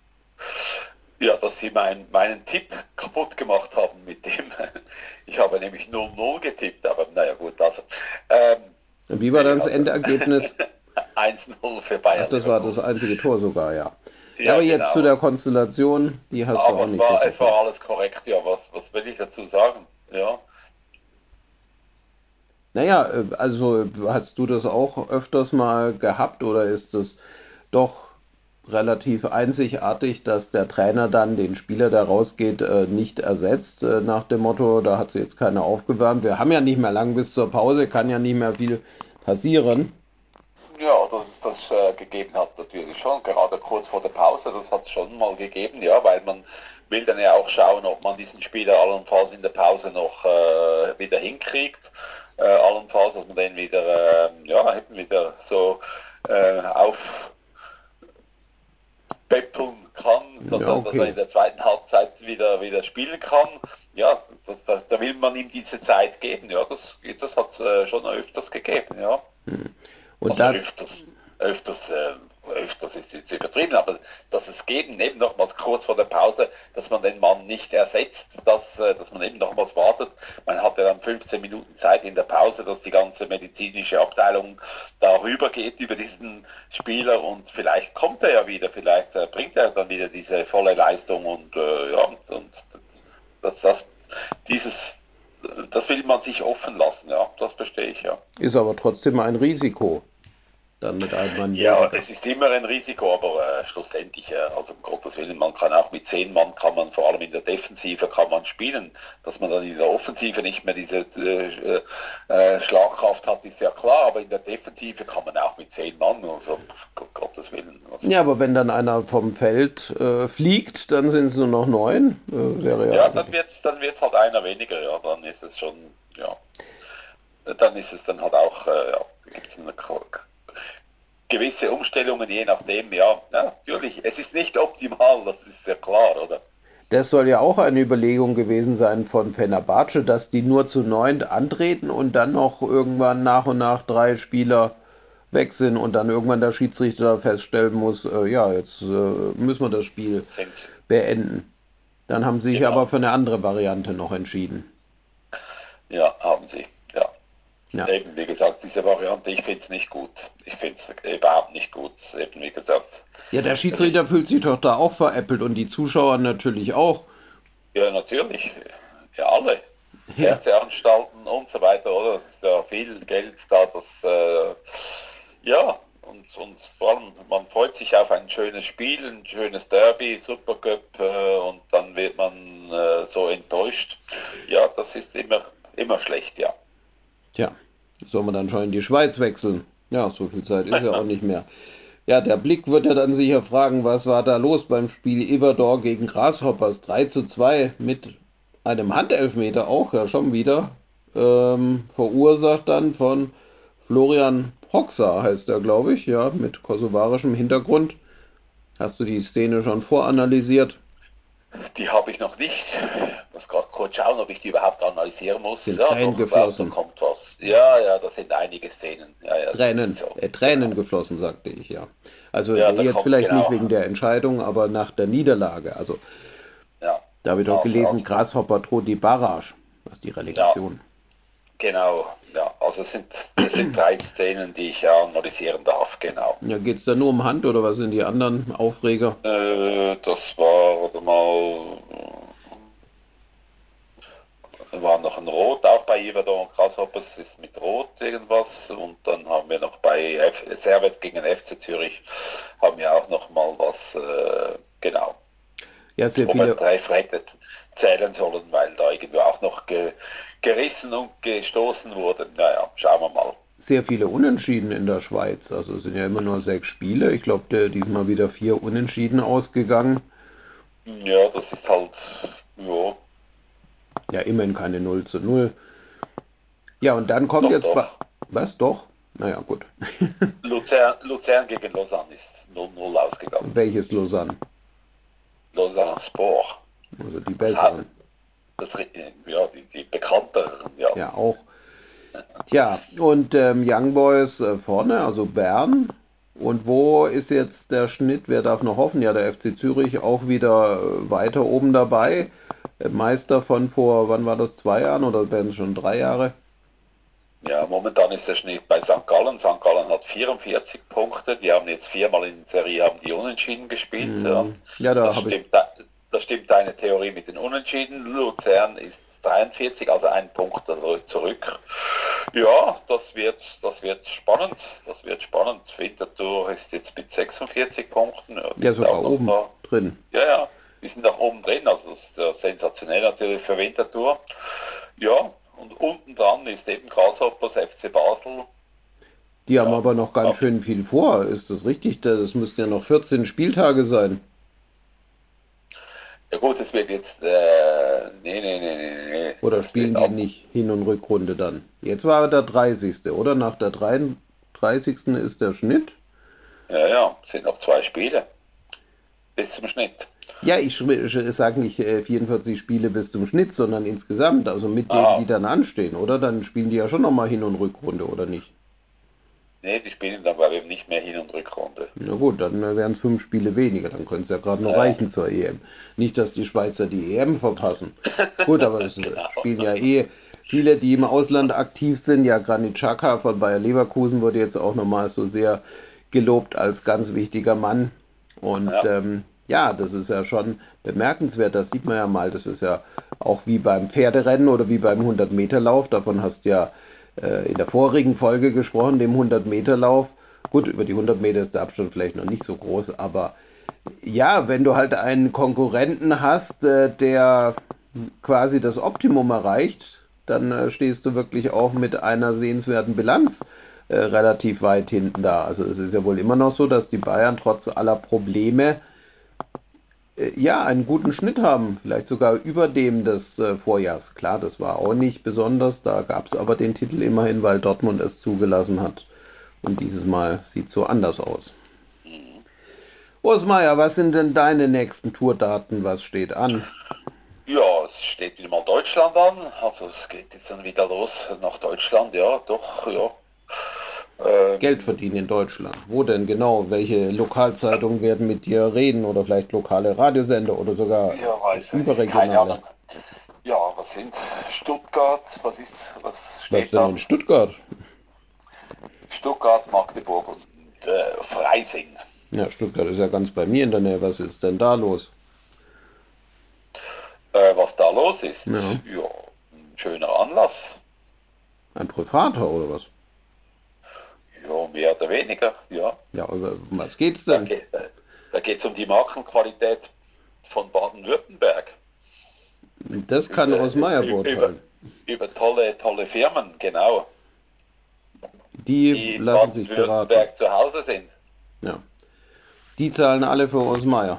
ja, dass sie mein, meinen Tipp kaputt gemacht haben mit dem. Ich habe nämlich null null getippt, aber naja gut, also. Ähm, Und wie war dann das also Endergebnis? eins null für Bayern. Ach, das war das einzige Tor sogar, ja. Ja, Ja, aber jetzt genau. zu der Konstellation, die hast du Aber auch es nicht so war, es verfolgt. war alles korrekt, ja, was, was will ich dazu sagen? Ja. Naja, äh, also hast du das auch öfters mal gehabt oder ist es doch relativ einzigartig, dass der Trainer dann den Spieler, der rausgeht, äh, nicht ersetzt, äh, nach dem Motto, da hat sie jetzt keiner aufgewärmt. Wir haben ja nicht mehr lang bis zur Pause, kann ja nicht mehr viel passieren. Ja, dass es das äh, gegeben hat, natürlich schon, gerade kurz vor der Pause, das hat es schon mal gegeben, ja, weil man will dann ja auch schauen, ob man diesen Spieler allenfalls in der Pause noch äh, wieder hinkriegt, äh, allenfalls, dass man den wieder, äh, ja, eben wieder so äh, aufpäppeln kann, dass, Ja, er, okay. dass er in der zweiten Halbzeit wieder, wieder spielen kann. Ja, das, da, da will man ihm diese Zeit geben, ja, das, das hat es äh, schon öfters gegeben, ja. Und Also da, öfters, öfters, äh, öfters ist jetzt übertrieben, aber dass es geben, eben nochmals kurz vor der Pause, dass man den Mann nicht ersetzt, dass, äh, dass man eben nochmals wartet. Man hat ja dann fünfzehn Minuten Zeit in der Pause, dass die ganze medizinische Abteilung darüber geht, über diesen Spieler, und vielleicht kommt er ja wieder, vielleicht äh, bringt er dann wieder diese volle Leistung, und äh, ja, und, und das, das, dieses, das will man sich offen lassen, ja, das verstehe ich, ja. ist aber trotzdem ein Risiko, dann mit einem Mann Ja, weniger. es ist immer ein Risiko, aber äh, schlussendlich, äh, also um Gottes Willen, man kann auch mit zehn Mann, kann man vor allem in der Defensive kann man spielen, dass man dann in der Offensive nicht mehr diese äh, äh, Schlagkraft hat, ist ja klar, aber in der Defensive kann man auch mit zehn Mann, also um Gottes Willen. Also, Ja, aber wenn dann einer vom Feld äh, fliegt, dann sind es nur noch neun. Äh, wäre ja, ja, dann wird's, dann wird's halt einer weniger, ja, dann ist es schon, ja, dann ist es dann halt auch, äh, ja, gibt's eine gewisse Umstellungen, je nachdem, ja, ja, natürlich. Es ist nicht optimal, das ist ja klar, oder? Das soll ja auch eine Überlegung gewesen sein von Fenerbahce, dass die nur zu neunt antreten und dann noch irgendwann nach und nach drei Spieler weg sind und dann irgendwann der Schiedsrichter feststellen muss, äh, ja, jetzt äh, müssen wir das Spiel Sind, beenden. Dann haben sie sich genau. aber für eine andere Variante noch entschieden. Ja, haben sie, ja. Ja, Eben, wie gesagt, diese Variante, ich finde es nicht gut. Ich finde es überhaupt nicht gut, eben wie gesagt. ja, der Es ist, Schiedsrichter fühlt sich doch da auch veräppelt und die Zuschauer natürlich auch. ja, natürlich, ja, alle. Ja, Fernsehanstalten und so weiter, oder? Es ist ja viel Geld da, das, äh, ja, und, und vor allem, man freut sich auf ein schönes Spiel, ein schönes Derby, Supercup, äh, und dann wird man äh, so enttäuscht. Ja, das ist immer, immer schlecht, ja. tja, soll man dann schon in die Schweiz wechseln? Ja, so viel Zeit ist ja auch nicht mehr. Ja, der Blick wird ja dann sicher fragen, was war da los beim Spiel Iverdor gegen Grasshoppers? drei zu zwei mit einem Handelfmeter auch, ja schon wieder, ähm, verursacht dann von Florian Hoxha, heißt er, glaube ich, ja, mit kosovarischem Hintergrund. Hast du die Szene schon voranalysiert? Die habe ich noch nicht. Ich muss gerade kurz schauen, ob ich die überhaupt analysieren muss. Sind Ja, Tränen doch, ich glaube, da geflossen. kommt was. Ja, ja, das sind einige Szenen. Ja, ja, das ist Tränen, so. äh, Tränen geflossen, sagte ich, ja. Also Ja, da jetzt kommt vielleicht nicht genau. wegen der Entscheidung, aber nach der Niederlage. Also Ja, da habe ich doch also, gelesen, also, Grasshopper droht die Barrage, was die ja, Relegation. genau. Ja, also es sind, es sind drei Szenen, die ich ja analysieren darf, genau. Ja, geht es da nur um Hand oder was sind die anderen Aufreger? Äh, das war, warte mal, äh, war noch ein Rot, auch bei Iverdor und Grasshoppers ist mit Rot irgendwas. Und dann haben wir noch bei F Servet gegen F C Zürich, haben wir auch noch mal was, äh, genau, Ja, sehr wo man viele, drei Frecke zählen sollen, weil da irgendwo auch noch ge gerissen und gestoßen wurden. Naja, schauen wir mal. sehr viele Unentschieden in der Schweiz. Also es sind ja immer nur sechs Spiele. Ich glaube, diesmal wieder vier Unentschieden ausgegangen. Ja, das ist halt, ja, Ja, immerhin keine null zu null. Ja, und dann kommt doch, jetzt bei... doch. Was, doch? Naja, gut. Luzern, Luzern gegen Lausanne ist null null ausgegangen. Welches Lausanne? Lausanne Sport. Also die Das hat, besseren. das, ja, die, die bekannteren, ja. Ja, auch. Tja, und ähm, Young Boys äh, vorne, also Bern. Und wo ist jetzt der Schnitt? Wer darf noch hoffen? Ja, der F C Zürich auch wieder äh, weiter oben dabei. Äh, Meister von vor, wann war das, zwei Jahren oder werden es schon drei Jahre? Ja, momentan ist der Schnitt bei Sankt Gallen. Sankt Gallen hat vierundvierzig Punkte. Die haben jetzt viermal in Serie haben die Unentschieden gespielt. Ja. Ja, da Das habe ich, stimmt, da- das stimmt deine Theorie mit den Unentschieden. Luzern ist dreiundvierzig, also ein Punkt zurück. Ja, das wird, das wird spannend. Das wird spannend. Winterthur ist jetzt mit sechsundvierzig Punkten. Ja, die ja sind sogar auch noch oben da. drin. Ja, ja, die sind auch oben drin. Also das ist ja sensationell natürlich für Winterthur. Ja, und unten dran ist eben Grasshoppers, F C Basel. Die haben Ja, aber noch ganz ja. schön viel vor. Ist das richtig? Das müssten ja noch vierzehn Spieltage sein. Ja gut, es wird jetzt, äh, nee, nee, nee, nee, nee, Oder das spielen wird die ab, nicht Hin- und Rückrunde dann? Jetzt war der dreißigste, oder? Nach der dreiunddreißigsten ist der Schnitt. ja, ja, es sind noch zwei Spiele bis zum Schnitt. Ja, ich sage nicht äh, vierundvierzig Spiele bis zum Schnitt, sondern insgesamt, also mit denen, Ah, die dann anstehen, oder? Dann spielen die ja schon nochmal Hin- und Rückrunde, oder nicht? nee, die spielen dann aber eben nicht mehr Hin- und Rückrunde. Na gut, dann äh, wären es fünf Spiele weniger, dann könnte es ja gerade noch Ja, reichen zur E M. Nicht, dass die Schweizer die E M verpassen. Gut, aber es äh, genau. spielen ja eh viele, die im Ausland aktiv sind. Ja, Granit Xhaka von Bayer Leverkusen wurde jetzt auch nochmal so sehr gelobt als ganz wichtiger Mann. Und Ja, ähm, ja, das ist ja schon bemerkenswert. Das sieht man ja mal. Das ist ja auch wie beim Pferderennen oder wie beim hundert-Meter-Lauf. Davon hast du ja äh, in der vorigen Folge gesprochen, dem hundert-Meter-Lauf. Gut, über die hundert Meter ist der Abstand vielleicht noch nicht so groß, aber ja, wenn du halt einen Konkurrenten hast, äh, der quasi das Optimum erreicht, dann äh, stehst du wirklich auch mit einer sehenswerten Bilanz äh, relativ weit hinten da. Also es ist ja wohl immer noch so, dass die Bayern trotz aller Probleme äh, ja einen guten Schnitt haben, vielleicht sogar über dem des äh, Vorjahrs. Klar, das war auch nicht besonders, da gab es aber den Titel immerhin, weil Dortmund es zugelassen hat. Und dieses Mal sieht es so anders aus. Urs Meier, was sind denn deine nächsten Tourdaten? Was steht an? Ja, es steht wieder mal Deutschland an. Also es geht jetzt dann wieder los nach Deutschland. Ja, doch, ja. Ähm, Geld verdienen in Deutschland. Wo denn genau? Welche Lokalzeitungen werden mit dir reden? Oder vielleicht lokale Radiosender oder sogar ja, weiß ich, keine überregionale? Ahnung. Ja, was sind Stuttgart? Was ist, was Was steht denn da? in Stuttgart? Stuttgart, Magdeburg und äh, Freising. Ja, Stuttgart ist ja ganz bei mir in der Nähe. Was ist denn da los? Äh, was da los ist? Ja. Ja, ein schöner Anlass. Ein privater oder was? Ja, mehr oder weniger, ja. Ja, aber um was geht's Da denn? geht äh, da geht's um die Markenqualität von Baden-Württemberg. Das kann Urs Meier über, über, beurteilen. über tolle, tolle Firmen, genau, Die die in lassen sich beraten. Baden-Württemberg zu Hause sind. Ja. Die zahlen alle für Urs Meier.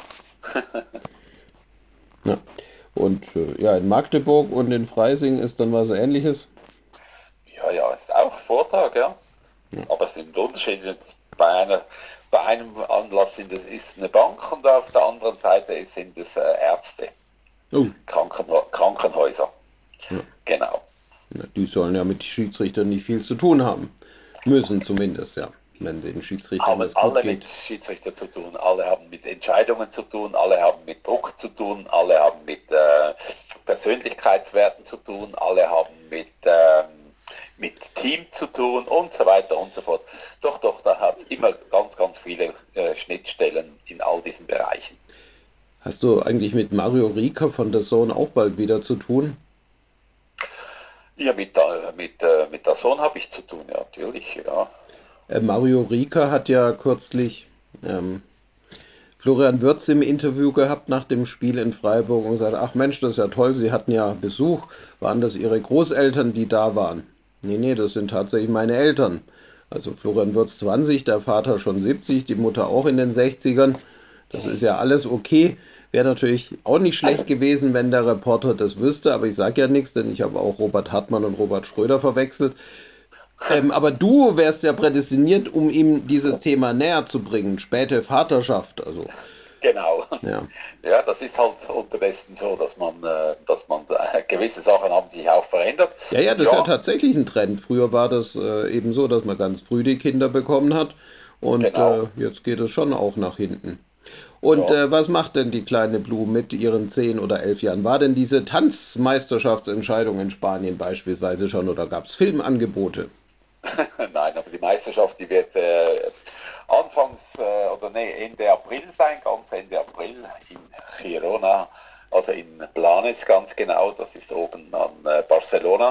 Ja. Und äh, ja, in Magdeburg und in Freising ist dann was Ähnliches. Ja, ja, ist auch Vortrag, ja. Aber es sind Unterschiede. Bei, einer, bei einem Anlass sind es, ist eine Bank und auf der anderen Seite sind es äh, Ärzte, Oh, Krankenhä Krankenhäuser. Genau. ja, die sollen ja mit Schiedsrichtern nicht viel zu tun haben. Müssen zumindest, ja. Wenn den Schiedsrichtern Haben das gut alle geht. mit Schiedsrichter zu tun, alle haben mit Entscheidungen zu tun, alle haben mit Druck zu tun, alle haben mit äh, Persönlichkeitswerten zu tun, alle haben mit, ähm, mit Team zu tun und so weiter und so fort. Doch, doch, da hat es immer ganz, ganz viele äh, Schnittstellen in all diesen Bereichen. Hast du eigentlich mit Mario Rieker von der Zone auch bald wieder zu tun? Ja, mit, der- mit, äh, mit der Sohn habe ich zu tun, ja, natürlich, ja. Äh, Mario Rieker hat ja kürzlich ähm, Florian Wirtz im Interview gehabt nach dem Spiel in Freiburg und gesagt, ach Mensch, das ist ja toll, Sie hatten ja Besuch. Waren das Ihre Großeltern, die da waren? Nee, nee, das sind tatsächlich meine Eltern. Also Florian Wirtz zwanzig, der Vater schon siebzig, die Mutter auch in den sechzigern. Das ist ja alles okay. Wäre natürlich auch nicht schlecht gewesen, wenn der Reporter das wüsste, aber ich sage ja nichts, denn ich habe auch Robert Hartmann und Robert Schröder verwechselt. Ähm, aber du wärst ja prädestiniert, um ihm dieses Thema näher zu bringen. Späte Vaterschaft, also Genau. ja. Ja, das ist halt unterdessen so, dass man, äh, dass man äh, gewisse Sachen haben sich auch verändert. Ja, ja, das ist ja tatsächlich ein Trend. Früher war das äh, eben so, dass man ganz früh die Kinder bekommen hat und Genau. äh, jetzt geht es schon auch nach hinten. Und Ja. äh, was macht denn die kleine Blue mit ihren zehn oder elf Jahren? War denn diese Tanzmeisterschaftsentscheidung in Spanien beispielsweise schon oder gab es Filmangebote? Nein, aber die Meisterschaft, die wird äh, anfangs äh, oder nee, Ende April sein, ganz Ende April in Girona, also in Blanes ganz genau, das ist oben an äh, Barcelona.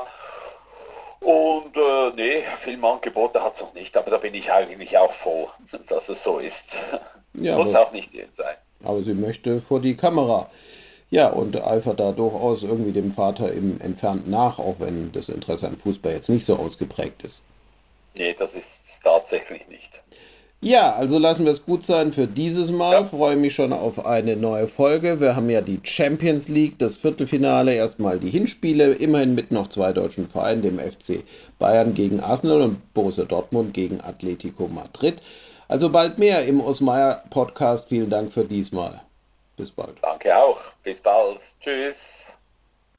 Und äh, nee, Filmangebote hat es noch nicht, aber da bin ich eigentlich auch froh, dass es so ist. Ja, Muss aber, auch nicht jeden sein. aber sie möchte vor die Kamera. Ja, und eifert da durchaus irgendwie dem Vater im Entfernten nach, auch wenn das Interesse an Fußball jetzt nicht so ausgeprägt ist. Nee, das ist tatsächlich nicht. Ja, also lassen wir es gut sein für dieses Mal. Ja. Freue mich schon auf eine neue Folge. Wir haben ja die Champions League, das Viertelfinale, erstmal die Hinspiele, immerhin mit noch zwei deutschen Vereinen, dem F C Bayern gegen Arsenal und Borussia Dortmund gegen Atletico Madrid. Also bald mehr im Urs Meier Podcast. Vielen Dank für diesmal. Bis bald. Danke auch. Bis bald. Tschüss.